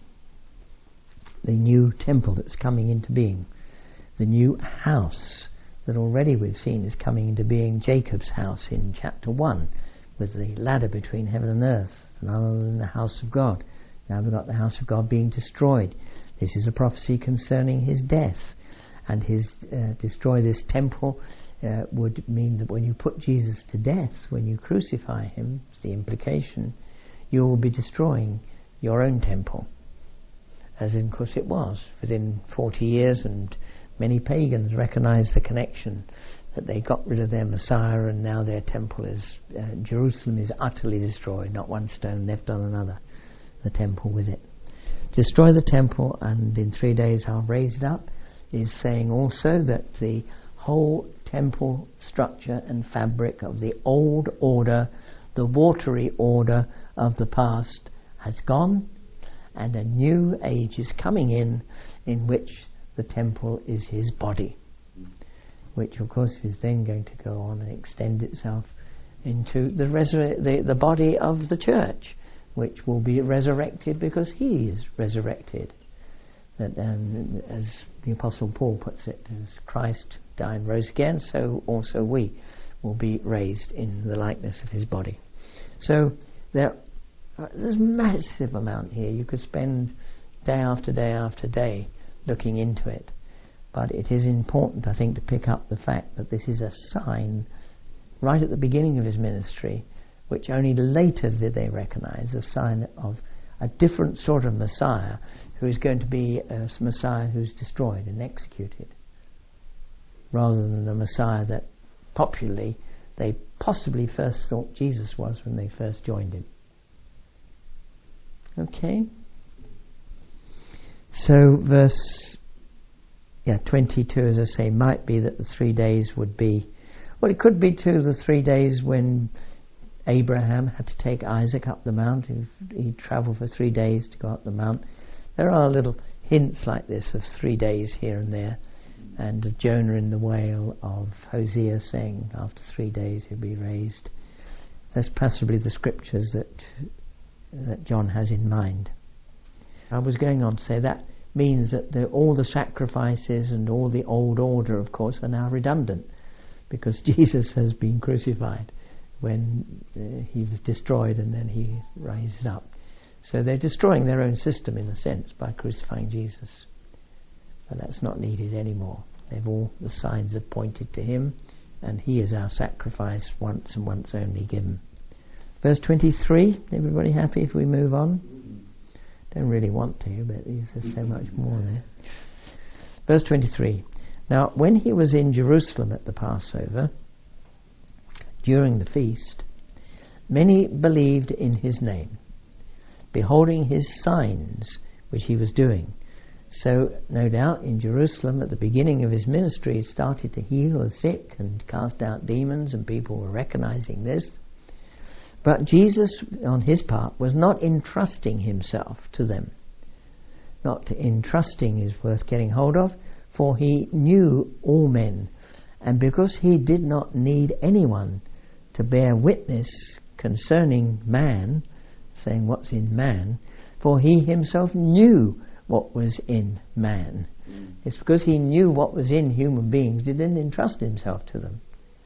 the new temple that's coming into being, the new house that already we've seen is coming into being, Jacob's house in chapter 1, with the ladder between heaven and earth, none other than the house of God. Now we've got the house of God being destroyed. This is a prophecy concerning his death, and his destroy this temple would mean that when you put Jesus to death, when you crucify him, it's the implication, you will be destroying your own temple, as in course it was within 40 years, and many pagans recognized the connection, that they got rid of their Messiah and now their temple is Jerusalem is utterly destroyed, not one stone left on another, the temple with it. Destroy the temple and in 3 days I'll raise it up is saying also that the whole temple structure and fabric of the old order, the watery order of the past, has gone, and a new age is coming in which the temple is his body, which of course is then going to go on and extend itself into the body of the church, which will be resurrected because he is resurrected. That, as the Apostle Paul puts it, as Christ died and rose again, so also we will be raised in the likeness of his body. So there's a massive amount here. You could spend day after day after day looking into it. But it is important, I think, to pick up the fact that this is a sign right at the beginning of his ministry, which only later did they recognize, a sign of a different sort of Messiah, who is going to be a Messiah who's destroyed and executed, rather than the Messiah that popularly they possibly first thought Jesus was when they first joined him. Okay? So verse 22, as I say, might be that the 3 days would be, well, it could be too the 3 days when Abraham had to take Isaac up the mount. He travelled for 3 days to go up the mount. There are little hints like this of 3 days here and there, and of Jonah in the whale, of Hosea saying after 3 days he'll be raised. That's possibly the scriptures that John has in mind. I was going on to say that means that all the sacrifices and all the old order, of course, are now redundant, because Jesus has been crucified when he was destroyed and then he rises up. So they're destroying their own system in a sense by crucifying Jesus. But that's not needed anymore. The signs have pointed to him, and he is our sacrifice once and once only given. Verse 23, everybody happy if we move on? Don't really want to, but there's so much more there. Verse 23, now when he was in Jerusalem at the Passover, during the feast, many believed in his name, beholding his signs which he was doing. So, no doubt, in Jerusalem at the beginning of his ministry, he started to heal the sick and cast out demons, and people were recognizing this. But Jesus, on his part, was not entrusting himself to them. Not entrusting is worth getting hold of, for he knew all men, and because he did not need anyone to bear witness concerning man, saying what's in man, for he himself knew what was in man. It's because he knew what was in human beings, he didn't entrust himself to them.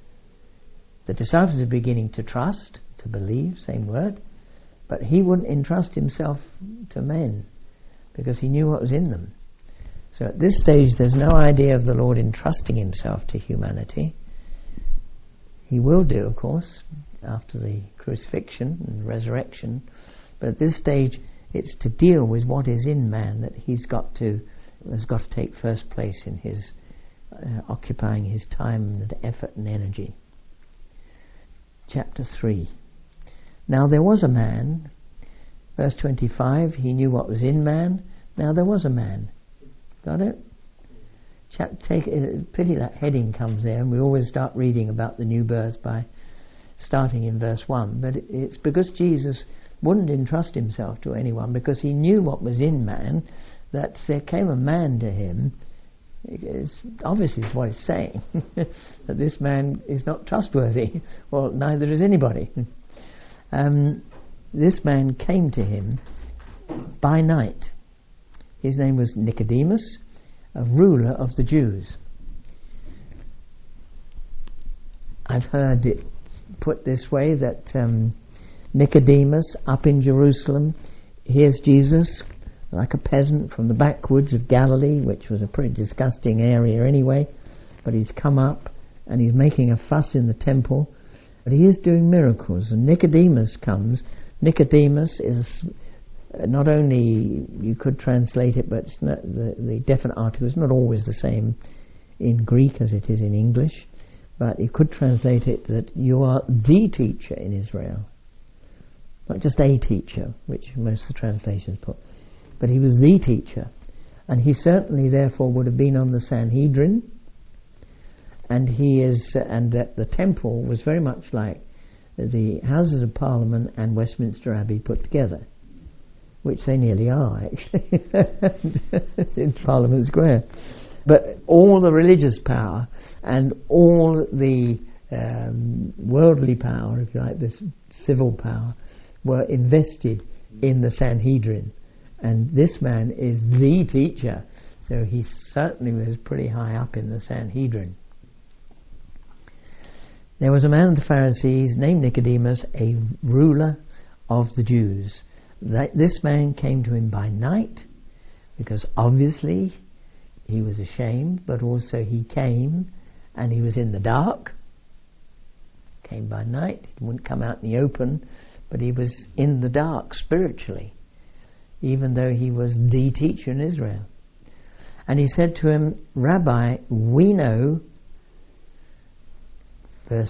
The disciples are beginning to trust, to believe, same word, but he wouldn't entrust himself to men because he knew what was in them. So at this stage there's no idea of the Lord entrusting himself to humanity. He will do, of course, after the crucifixion and resurrection, but at this stage it's to deal with what is in man that has got to take first place in his occupying his time and effort and energy. Chapter 3. Now there was a man, verse 25, he knew what was in man. Now there was a man. Got it? Pity that heading comes there, and we always start reading about the new birth by starting in verse 1. But it's because Jesus wouldn't entrust himself to anyone, because he knew what was in man, that there came a man to him. It's obviously what it's saying, that this man is not trustworthy. Well, neither is anybody. This man came to him by night. His name was Nicodemus, a ruler of the Jews. I've heard it put this way, that Nicodemus up in Jerusalem hears Jesus like a peasant from the backwoods of Galilee, which was a pretty disgusting area anyway, but he's come up and he's making a fuss in the temple, but he is doing miracles. And Nicodemus comes. Nicodemus is not only, you could translate it, but it's not, the definite article is not always the same in Greek as it is in English, but you could translate it that you are the teacher in Israel. Not just a teacher, which most of the translations put, but he was the teacher, and he certainly therefore would have been on the Sanhedrin, and that the temple was very much like the Houses of Parliament and Westminster Abbey put together, which they nearly are actually in Parliament Square. But all the religious power and all the worldly power, if you like, this civil power, were invested in the Sanhedrin. And this man is the teacher, so he certainly was pretty high up in the Sanhedrin. There was a man of the Pharisees named Nicodemus, a ruler of the Jews. This man came to him by night, because obviously he was ashamed, but also he came and he was in the dark. Came by night, he wouldn't come out in the open, but he was in the dark spiritually, even though he was the teacher in Israel. And he said to him, Rabbi, we know, verse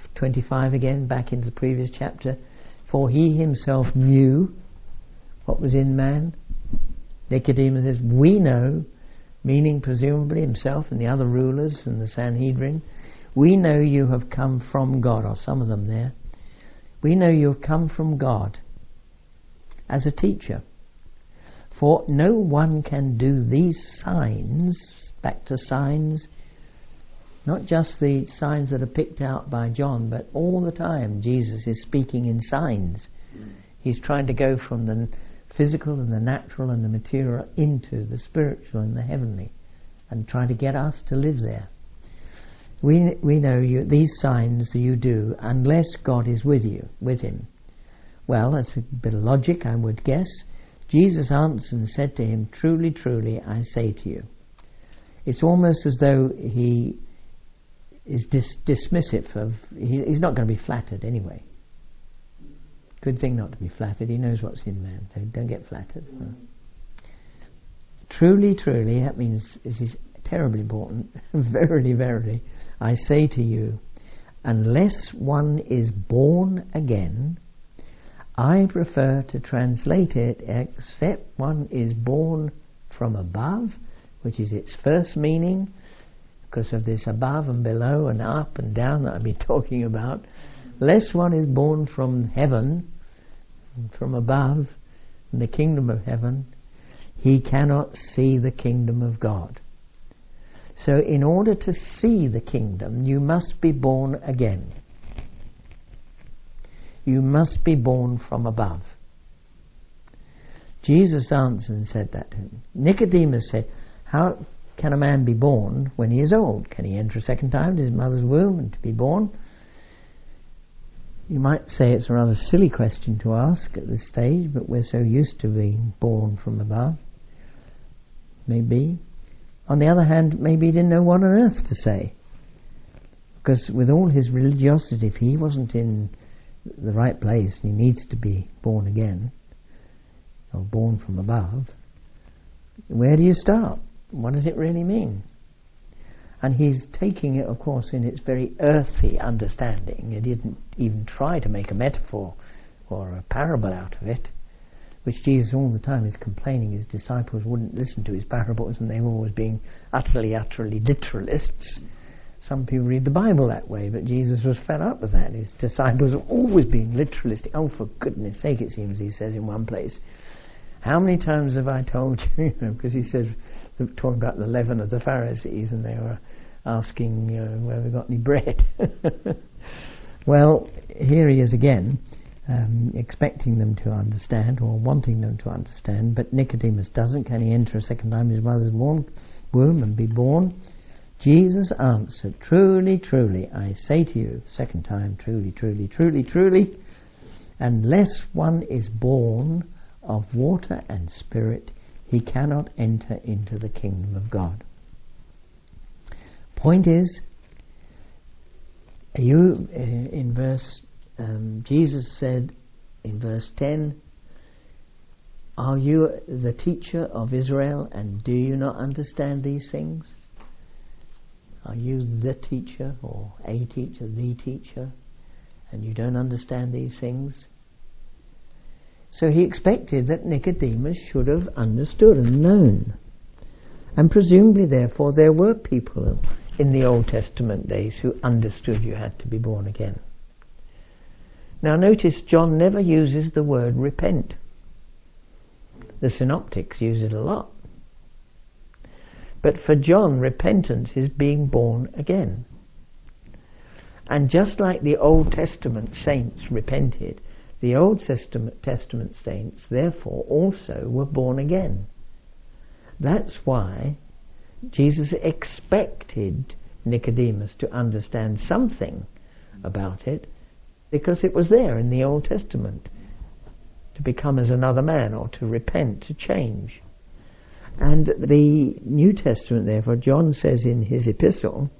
25 again, back into the previous chapter. For he himself knew what was in man. Nicodemus says, we know, meaning presumably himself and the other rulers and the Sanhedrin, we know you have come from God, or some of them there. We know you have come from God as a teacher. For no one can do these signs, back to signs, not just the signs that are picked out by John, but all the time Jesus is speaking in signs. He's trying to go from the physical and the natural and the material into the spiritual and the heavenly, and trying to get us to live there. We know you, these signs that you do, unless God is with you, with him. Well, that's a bit of logic, I would guess. Jesus answered and said to him, truly, truly, I say to you. It's almost as though he is dismissive of, he's not going to be flattered anyway. Good thing not to be flattered. He knows what's in man. Don't get flattered. No. Truly, truly, that means, this is terribly important, verily, verily, I say to you, unless one is born again, I prefer to translate it, except one is born from above, which is its first meaning, because of this above and below and up and down that I've been talking about. Lest one is born from heaven, from above, in the kingdom of heaven, he cannot see the kingdom of God. So in order to see the kingdom, you must be born again. You must be born from above. Jesus answered and said that to him. Nicodemus said, how can a man be born when he is old? Can he enter a second time to his mother's womb and to be born? You might say it's a rather silly question to ask at this stage, but we're so used to being born from above. Maybe. On the other hand, maybe he didn't know what on earth to say. Because with all his religiosity, if he wasn't in the right place and he needs to be born again, or born from above, where do you start? What does it really mean? And he's taking it, of course, in its very earthy understanding. He didn't even try to make a metaphor or a parable out of it, which Jesus all the time is complaining his disciples wouldn't listen to his parables and they were always being utterly literalists. Some people read the Bible that way, but Jesus was fed up with that. His disciples were always being literalistic. Oh, for goodness sake, it seems he says in one place, how many times have I told you? Because he says, talking about the leaven of the Pharisees, and they were asking where we got any bread. Well, here he is again, expecting them to understand, or wanting them to understand, but Nicodemus doesn't. Can he enter a second time in his mother's womb and be born? Jesus answered, truly, truly, I say to you, second time, truly, truly, truly, truly, unless one is born of water and spirit, he cannot enter into the kingdom of God. Point is, in verse, Jesus said in verse 10, are you the teacher of Israel, and do you not understand these things? Are you the teacher, or a teacher, the teacher, and you don't understand these things? So he expected that Nicodemus should have understood and known. And presumably, therefore, there were people in the Old Testament days who understood you had to be born again. Now notice, John never uses the word repent. The synoptics use it a lot. But for John, repentance is being born again. And just like the Old Testament saints repented, the Old Testament saints, therefore, also were born again. That's why Jesus expected Nicodemus to understand something about it, because it was there in the Old Testament, to become as another man, or to repent, to change. And the New Testament, therefore, John says in his epistle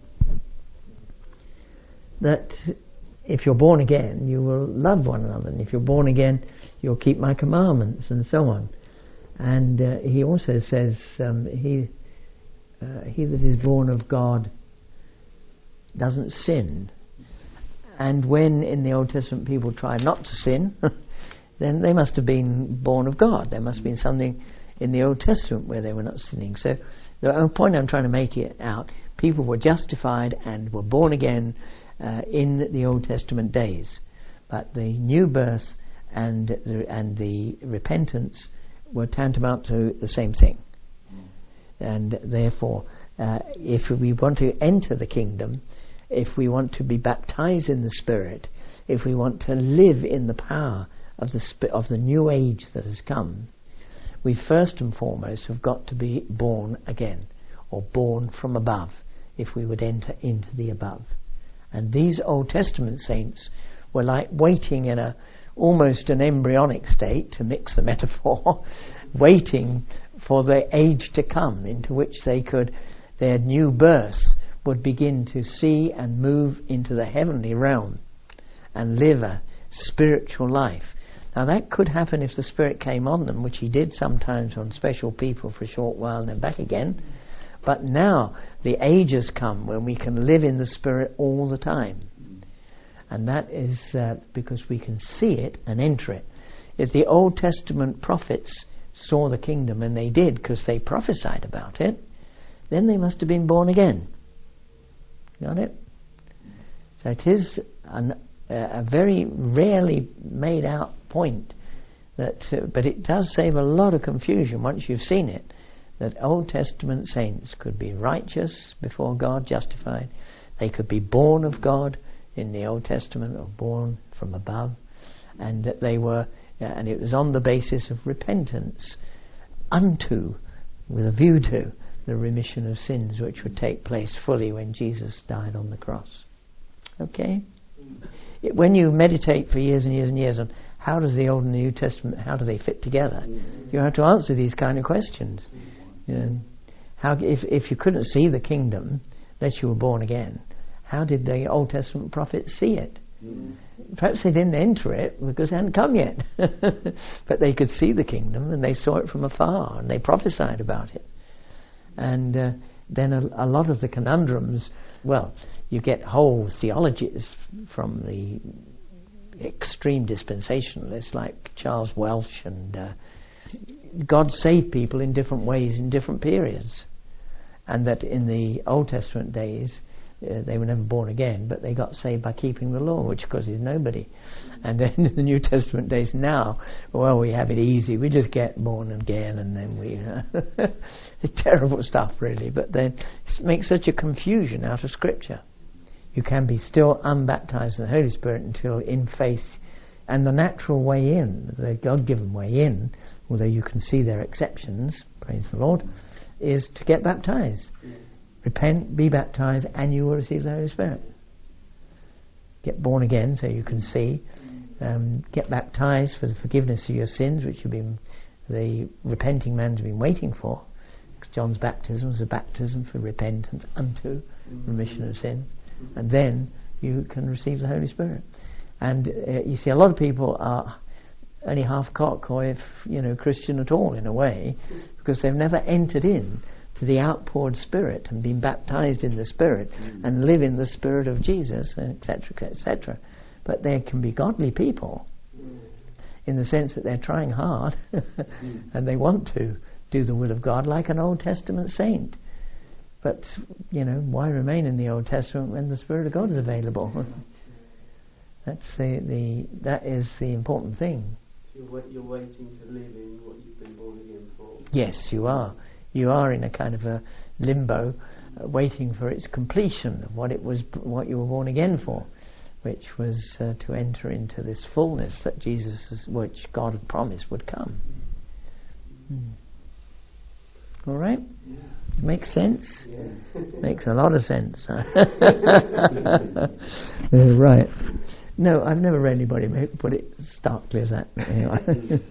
that if you're born again, you will love one another, and if you're born again, you'll keep my commandments, and so on. And he also says, he that is born of God doesn't sin. And when in the Old Testament people tried not to sin, then they must have been born of God. There must have been something in the Old Testament where they were not sinning. So the point I'm trying to make it out, people were justified and were born again in the Old Testament days. But the new birth and the repentance were tantamount to the same thing. And therefore, if we want to enter the kingdom, if we want to be baptized in the Spirit, if we want to live in the power of the new age that has come, we first and foremost have got to be born again, or born from above, if we would enter into the above. And these Old Testament saints were like waiting in almost an embryonic state, to mix the metaphor, waiting for the age to come into which their new birth would begin to see and move into the heavenly realm and live a spiritual life. Now that could happen if the Spirit came on them, which He did sometimes on special people for a short while and then back again. But now the age has come when we can live in the Spirit all the time. And that is because we can see it and enter it. If the Old Testament prophets saw the kingdom, and they did because they prophesied about it, then they must have been born again. Got it? So it is a very rarely made out point, but it does save a lot of confusion once you've seen it, that Old Testament saints could be righteous before God, justified. They could be born of God in the Old Testament, or born from above, and that they were, and it was on the basis of repentance unto, with a view to, the remission of sins which would take place fully when Jesus died on the cross. Okay? When you meditate for years and years and years on how does the Old and the New Testament, how do they fit together, you have to answer these kind of questions. You know, if you couldn't see the kingdom unless you were born again, how did the Old Testament prophets see it? Perhaps they didn't enter it because it hadn't come yet. But they could see the kingdom, and they saw it from afar, and they prophesied about it. And then a lot of the conundrums, well, you get whole theologies from the extreme dispensationalists like Charles Welsh, and God saved people in different ways in different periods. And that in the Old Testament days, they were never born again, but they got saved by keeping the law, which of course is nobody. And then in the New Testament days now, well, we have it easy. We just get born again, and then we... terrible stuff, really. But then it makes such a confusion out of Scripture. You can be still unbaptized in the Holy Spirit until in faith. And the natural way in, the God-given way in, although you can see there are exceptions, praise the Lord, is to get baptized. Repent, be baptized, and you will receive the Holy Spirit. Get born again so you can see. Get baptized for the forgiveness of your sins, which the repenting man's been waiting for. John's baptism was a baptism for repentance unto remission of sins. And then you can receive the Holy Spirit. And you see, a lot of people are only half cock, or if Christian at all in a way, because they've never entered in to the outpoured Spirit and been baptized in the Spirit and live in the Spirit of Jesus, etc., etc. But there can be godly people in the sense that they're trying hard and they want to do the will of God like an Old Testament saint. But, why remain in the Old Testament when the Spirit of God is available? That is the important thing. You're waiting to live in what you've been born again for. Yes, you are. You are in a kind of a limbo, waiting for its completion of what you were born again for, which was to enter into this fullness that which God had promised would come. All right? Yeah. Makes sense? Yeah. Makes a lot of sense. Right. No, I've never read anybody put it starkly as that. Anyway.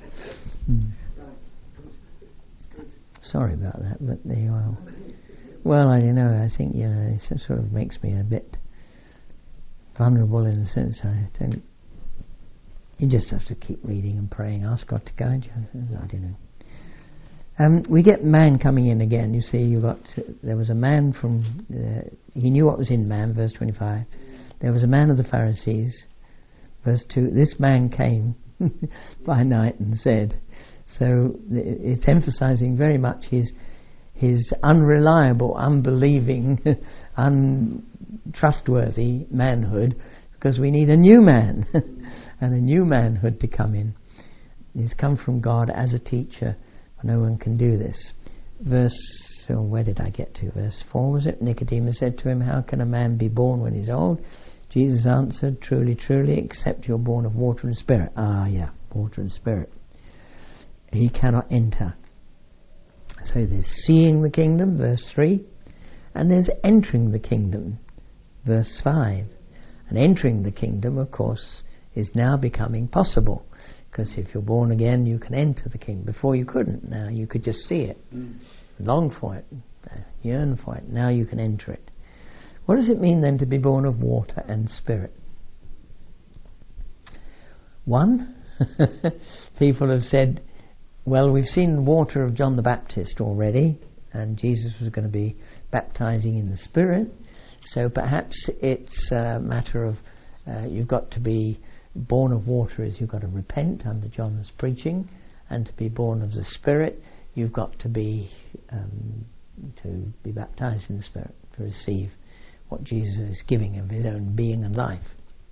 Sorry about that, but there you are. Well, I don't know. I think it sort of makes me a bit vulnerable in the sense you just have to keep reading and praying. Ask God to guide you. I don't know. We get man coming in again. You see, there was a man from. He knew what was in man, verse 25. There was a man of the Pharisees, verse 2, this man came by night and said, so it's emphasizing very much his unreliable, unbelieving, untrustworthy manhood, because we need a new man and a new manhood to come in. He's come from God as a teacher, but no one can do this. Where did I get to? Verse 4 was it? Nicodemus said to him, how can a man be born when he's old? Jesus answered, truly, truly, except you're born of water and spirit. Water and spirit. He cannot enter. So there's seeing the kingdom, verse 3, and there's entering the kingdom, verse 5. And entering the kingdom, of course, is now becoming possible, because if you're born again, you can enter the kingdom. Before you couldn't. Now you could just see it, long for it, yearn for it. Now you can enter it. What does it mean then to be born of water and spirit? One, people have said, well, we've seen the water of John the Baptist already, and Jesus was going to be baptizing in the Spirit, so perhaps it's a matter of you've got to be born of water is you've got to repent under John's preaching, and to be born of the Spirit you've got to be baptized in the Spirit, to receive what Jesus is giving of his own being and life.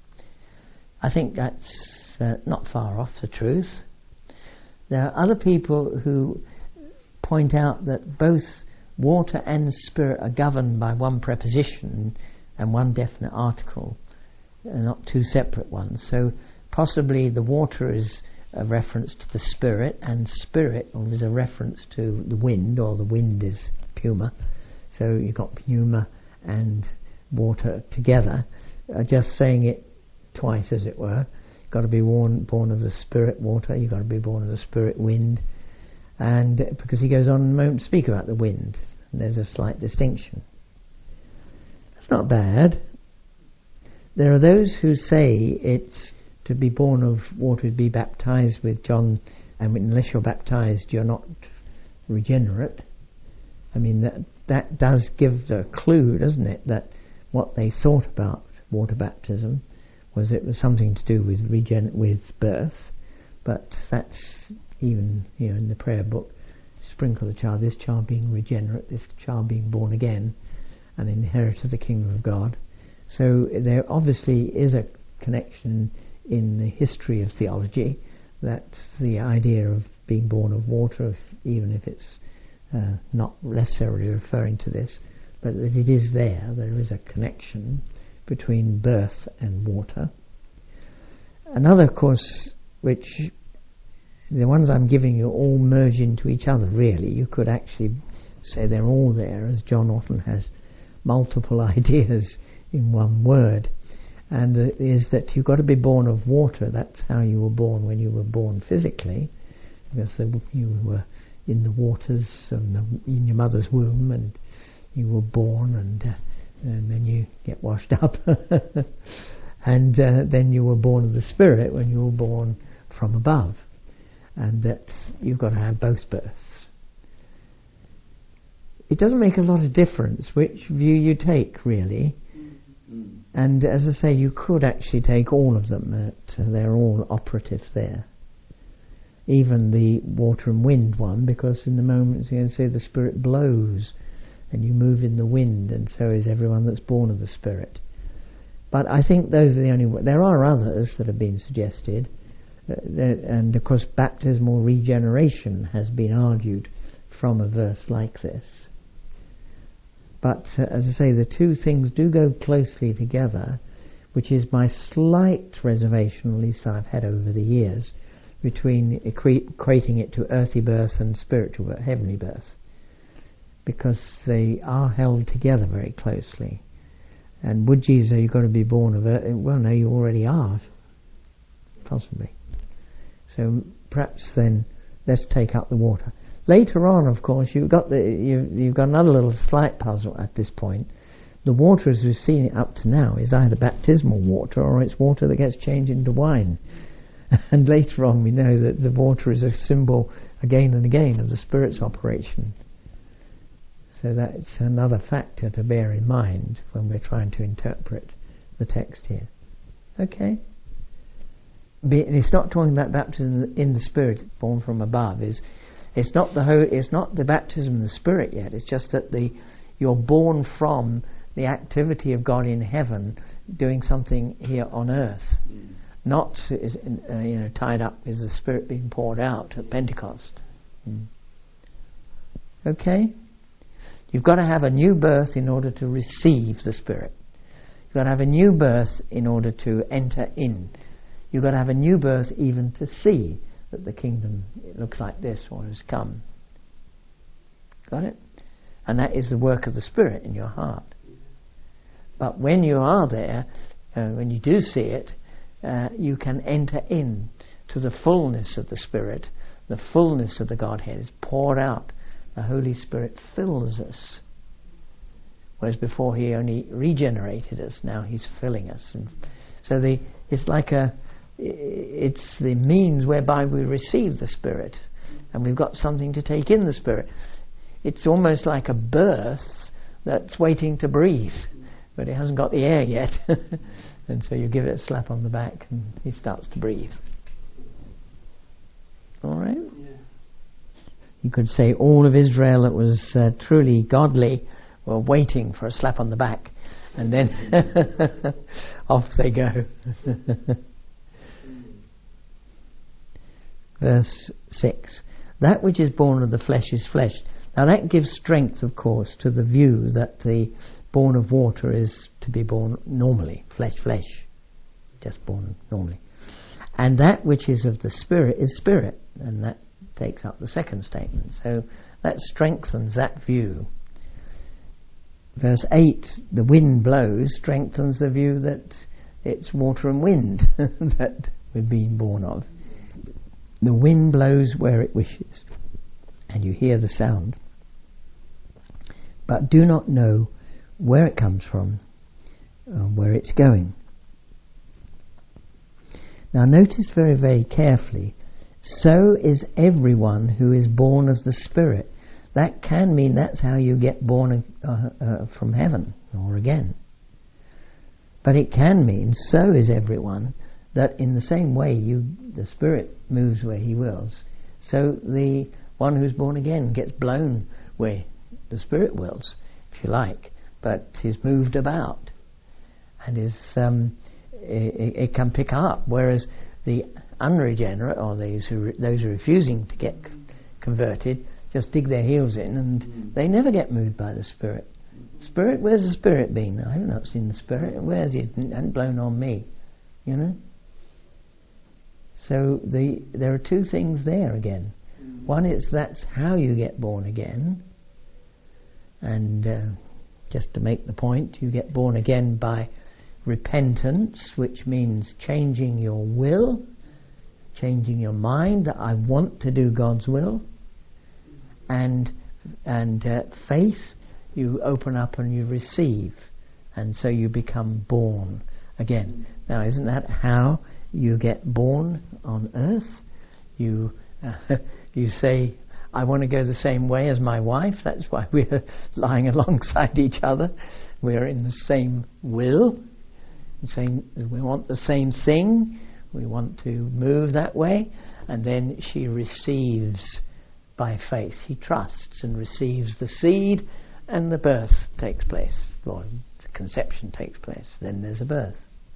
I think that's not far off the truth. There are other people who point out that both water and spirit are governed by one preposition and one definite article, not two separate ones. So possibly the water is a reference to the spirit, and spirit is a reference to the wind, or the wind is pneuma. So you've got pneuma and water together, just saying it twice, as it were. You've got to be born of the spirit water, you've got to be born of the spirit wind, and because he goes on in a moment to speak about the wind, and there's a slight distinction. That's not bad. There are those who say it's to be born of water, to be baptized with John, and unless you're baptized you're not regenerate. I mean, that does give the clue, doesn't it, that what they thought about water baptism was it was something to do with birth, but that's even in the prayer book, sprinkle the child, this child being regenerate, this child being born again, and inheritor of the kingdom of God. So there obviously is a connection in the history of theology, that the idea of being born of water, even if it's not necessarily referring to this, but that it is there is a connection between birth and water. Another, of course, which the ones I'm giving you all merge into each other, really. You could actually say they're all there, as John often has multiple ideas in one word. And it is that you've got to be born of water. That's how you were born when you were born physically, because you were in the waters in your mother's womb, and you were born, and then you get washed up. And then you were born of the Spirit when you were born from above. And that you've got to have both births. It doesn't make a lot of difference which view you take, really. And as I say, you could actually take all of them. They're all operative there. Even the water and wind one, because in the moments you can say the Spirit blows and you move in the wind, and so is everyone that's born of the Spirit. But I think those are the only. There are others that have been suggested, and of course baptismal regeneration has been argued from a verse like this. But as I say, the two things do go closely together, which is my slight reservation, at least I've had over the years, between equating it to earthly birth and spiritual birth, heavenly birth, because they are held together very closely. And would Jesus say you've got to be born of earth? Well, no, you already are, possibly. So perhaps then let's take up the water. Later on, of course, you've got another little slight puzzle at this point. The water, as we've seen it up to now, is either baptismal water or it's water that gets changed into wine. And later on we know that the water is a symbol again and again of the Spirit's operation. So that's another factor to bear in mind when we're trying to interpret the text here. Okay? It's not talking about baptism in the Spirit, born from above. It's not the baptism in the Spirit yet. It's just that you're born from the activity of God in heaven doing something here on earth. Not tied up with the Spirit being poured out at Pentecost. Okay? You've got to have a new birth in order to receive the Spirit. You've got to have a new birth in order to enter in. You've got to have a new birth even to see that the kingdom looks like this or has come. Got it? And that is the work of the Spirit in your heart. But when you are there, when you do see it, you can enter in to the fullness of the Spirit. The fullness of the Godhead is poured out. The Holy Spirit fills us. Whereas before He only regenerated us, now He's filling us. And so it's the means whereby we receive the Spirit, and we've got something to take in the Spirit. It's almost like a birth that's waiting to breathe, but it hasn't got the air yet. And so you give it a slap on the back and he starts to breathe. Alright? Yeah. You could say all of Israel that was truly godly were waiting for a slap on the back, and then off they go. Verse 6. That which is born of the flesh is flesh. Now that gives strength, of course, to the view that the born of water is to be born normally. Flesh, just born normally. And that which is of the Spirit is spirit. And that takes up the second statement. So that strengthens that view. Verse 8, the wind blows, strengthens the view that it's water and wind that we're being born of. The wind blows where it wishes, and you hear the sound, but do not know where it comes from, where it's going. Now notice very, very carefully, so is everyone who is born of the Spirit. That can mean that's how you get born from heaven or again. But it can mean so is everyone, that in the same way the Spirit moves where He wills, so the one who's born again gets blown where the Spirit wills, if you like, but is moved about and it can pick up, whereas the unregenerate, or those who are refusing to get converted, just dig their heels in and they never get moved by the Spirit. Spirit, where's the Spirit been? I have not seen the Spirit. Where's He? Hasn't blown on me, you know. So there are two things there again. One is that's how you get born again, and just to make the point, you get born again by repentance, which means changing your will, changing your mind that I want to do God's will, and faith, you open up and you receive, and so you become born again. Now, isn't that how you get born on earth? You say, I want to go the same way as my wife. That's why we're lying alongside each other. We're in the same will, saying we want the same thing. We want to move that way. And then she receives by faith. He trusts and receives the seed, and the birth takes place. Or the conception takes place. Then there's a birth.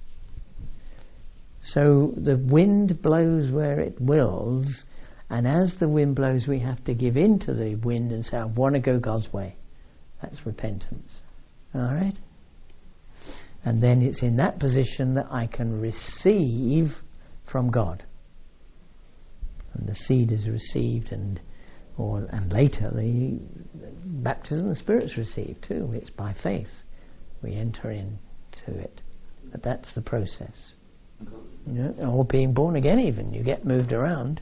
So the wind blows where it wills, and as the wind blows we have to give in to the wind and say, I want to go God's way. That's repentance. Alright? And then it's in that position that I can receive from God. And the seed is received, and later the baptism of the Spirit is received too. It's by faith we enter into it. But that's the process. You know, or being born again even. You get moved around.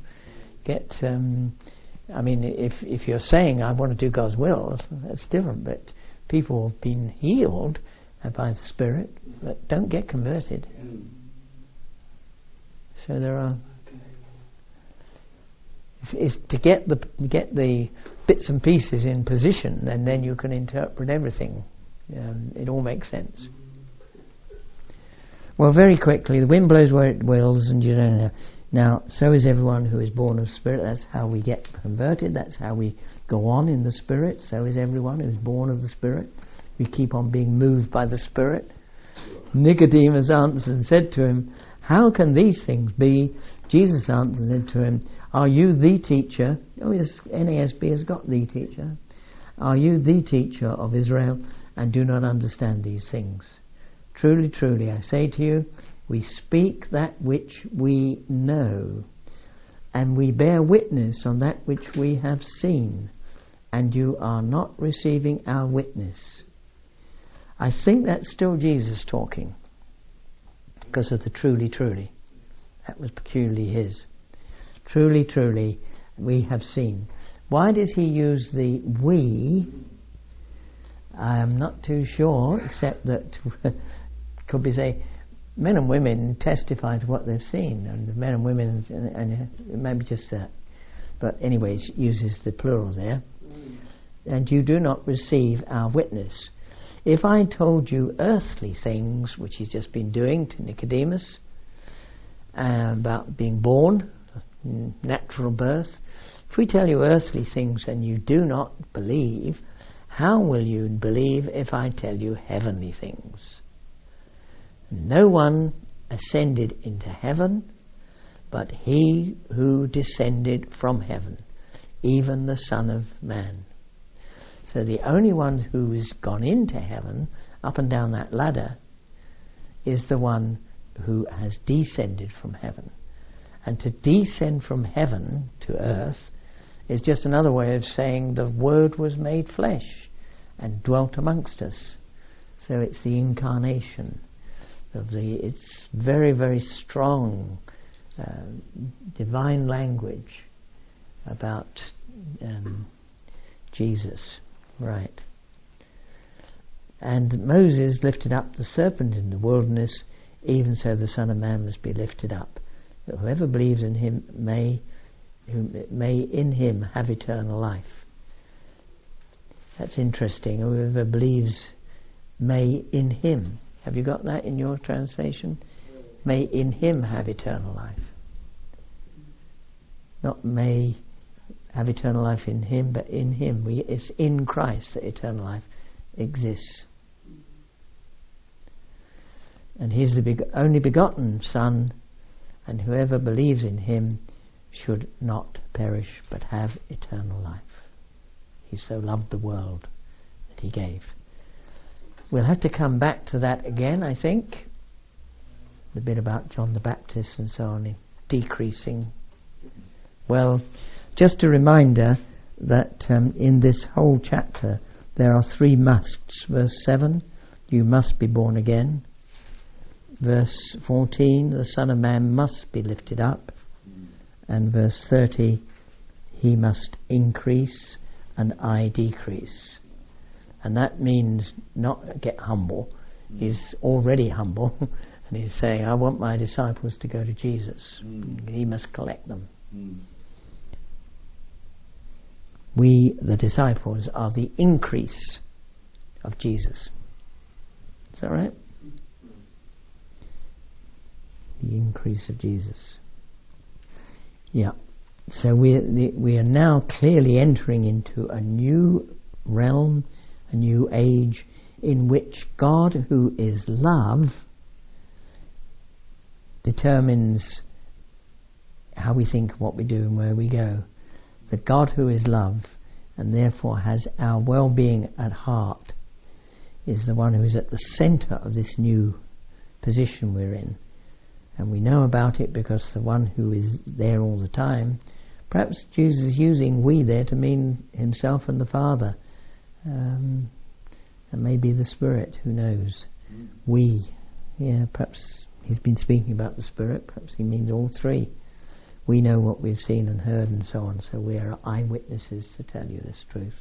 If you're saying I want to do God's will, that's different. But people have been healed by the Spirit, but don't get converted. So there are. It's to get the bits and pieces in position, and then you can interpret everything. It all makes sense. Well, very quickly, the wind blows where it wills, and you don't know. Now, so is everyone who is born of Spirit. That's how we get converted. That's how we go on in the Spirit. So is everyone who is born of the Spirit. We keep on being moved by the Spirit. Nicodemus answered and said to him, how can these things be? Jesus answered and said to him, are you the teacher? Oh yes, NASB has got the teacher. Are you the teacher of Israel and do not understand these things? Truly, truly, I say to you, we speak that which we know, and we bear witness on that which we have seen, and you are not receiving our witness. I think that's still Jesus talking, because of the truly, truly. That was peculiarly his. Truly, truly, we have seen. Why does he use the we? I am not too sure, except that could be say men and women testify to what they've seen, and men and women, and maybe just that. But anyways, uses the plural there. And you do not receive our witness. If I told you earthly things, which he's just been doing to Nicodemus, about being born, natural birth, if we tell you earthly things and you do not believe, how will you believe if I tell you heavenly things? No one ascended into heaven but he who descended from heaven, even the Son of Man. So the only one who has gone into heaven, up and down that ladder, is the one who has descended from heaven. And to descend from heaven to earth is just another way of saying the Word was made flesh and dwelt amongst us. So it's the incarnation of it's very, very strong divine language about Jesus. Right. And Moses lifted up the serpent in the wilderness, even so the Son of Man must be lifted up, that whoever believes in him may in him have eternal life. That's interesting. Whoever believes may in him. Have you got that in your translation? May in him have eternal life. Not may have eternal life in him, but in him. It's in Christ that eternal life exists. And he is the only begotten Son, and whoever believes in him should not perish but have eternal life. He so loved the world that he gave. We'll have to come back to that again, I think. The bit about John the Baptist and so on, decreasing. Well, just a reminder that in this whole chapter there are 3 musts. Verse 7, you must be born again. Verse 14, the Son of Man must be lifted up. And verse 30, he must increase and I decrease. And that means not get humble. He's already humble. And he's saying, I want my disciples to go to Jesus. He must collect them. We, the disciples, are the increase of Jesus. Is that right? The increase of Jesus. Yeah. So we are now clearly entering into a new realm, a new age, in which God, who is love, determines how we think, what we do and where we go. The God who is love, and therefore has our well-being at heart, is the one who is at the centre of this new position we're in. And we know about it because the one who is there all the time, perhaps Jesus is using we there to mean himself and the Father, and maybe the Spirit, who knows. We, perhaps he's been speaking about the Spirit, perhaps he means all 3. We know what we've seen and heard and so on, so we are eyewitnesses to tell you this truth.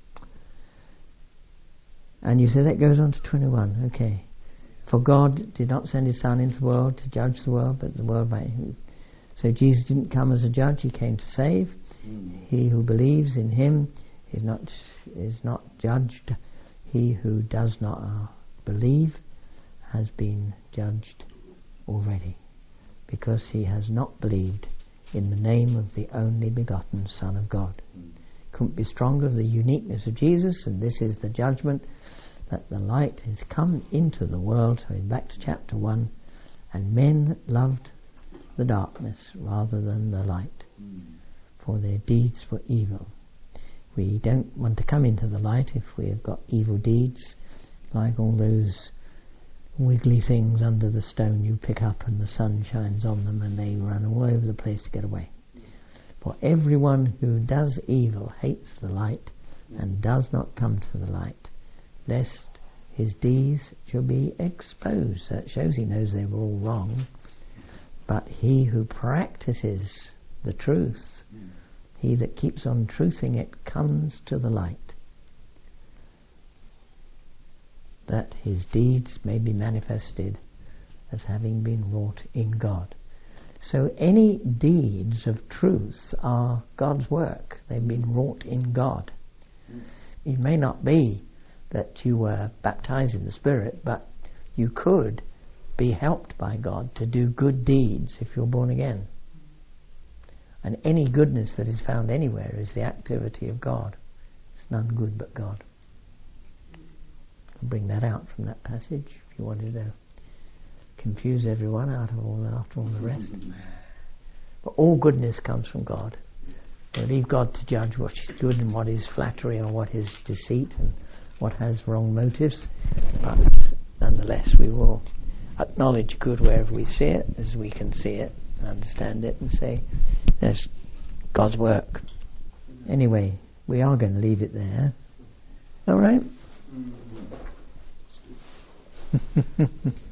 And you say that goes on to 21, okay. For God did not send his Son into the world to judge the world, but the world by him. So Jesus didn't come as a judge, he came to save. He who believes in him is not judged. He who does not believe has been judged already, because he has not believed in the name of the only begotten Son of God. Couldn't be stronger, the uniqueness of Jesus, and this is the judgment, that the light has come into the world. So back to chapter 1, and men loved the darkness rather than the light, for their deeds were evil. We don't want to come into the light if we have got evil deeds, like all those wiggly things under the stone you pick up and the sun shines on them and they run all over the place to get away. For everyone who does evil hates the light and does not come to the light, lest his deeds shall be exposed. So it shows he knows they were all wrong. But he who practices the truth, he that keeps on truthing it, comes to the light, that his deeds may be manifested as having been wrought in God. So any deeds of truth are God's work. They've been wrought in God. It may not be that you were baptized in the Spirit, but you could be helped by God to do good deeds if you're born again. And any goodness that is found anywhere is the activity of God. It's none good but God. I'll bring that out from that passage if you wanted to confuse everyone after all the rest. But all goodness comes from God. We leave God to judge what is good and what is flattery or what is deceit and what has wrong motives. But nonetheless, we will acknowledge good wherever we see it, as we can see it and understand it, and say, there's God's work. Anyway, we are going to leave it there. All right?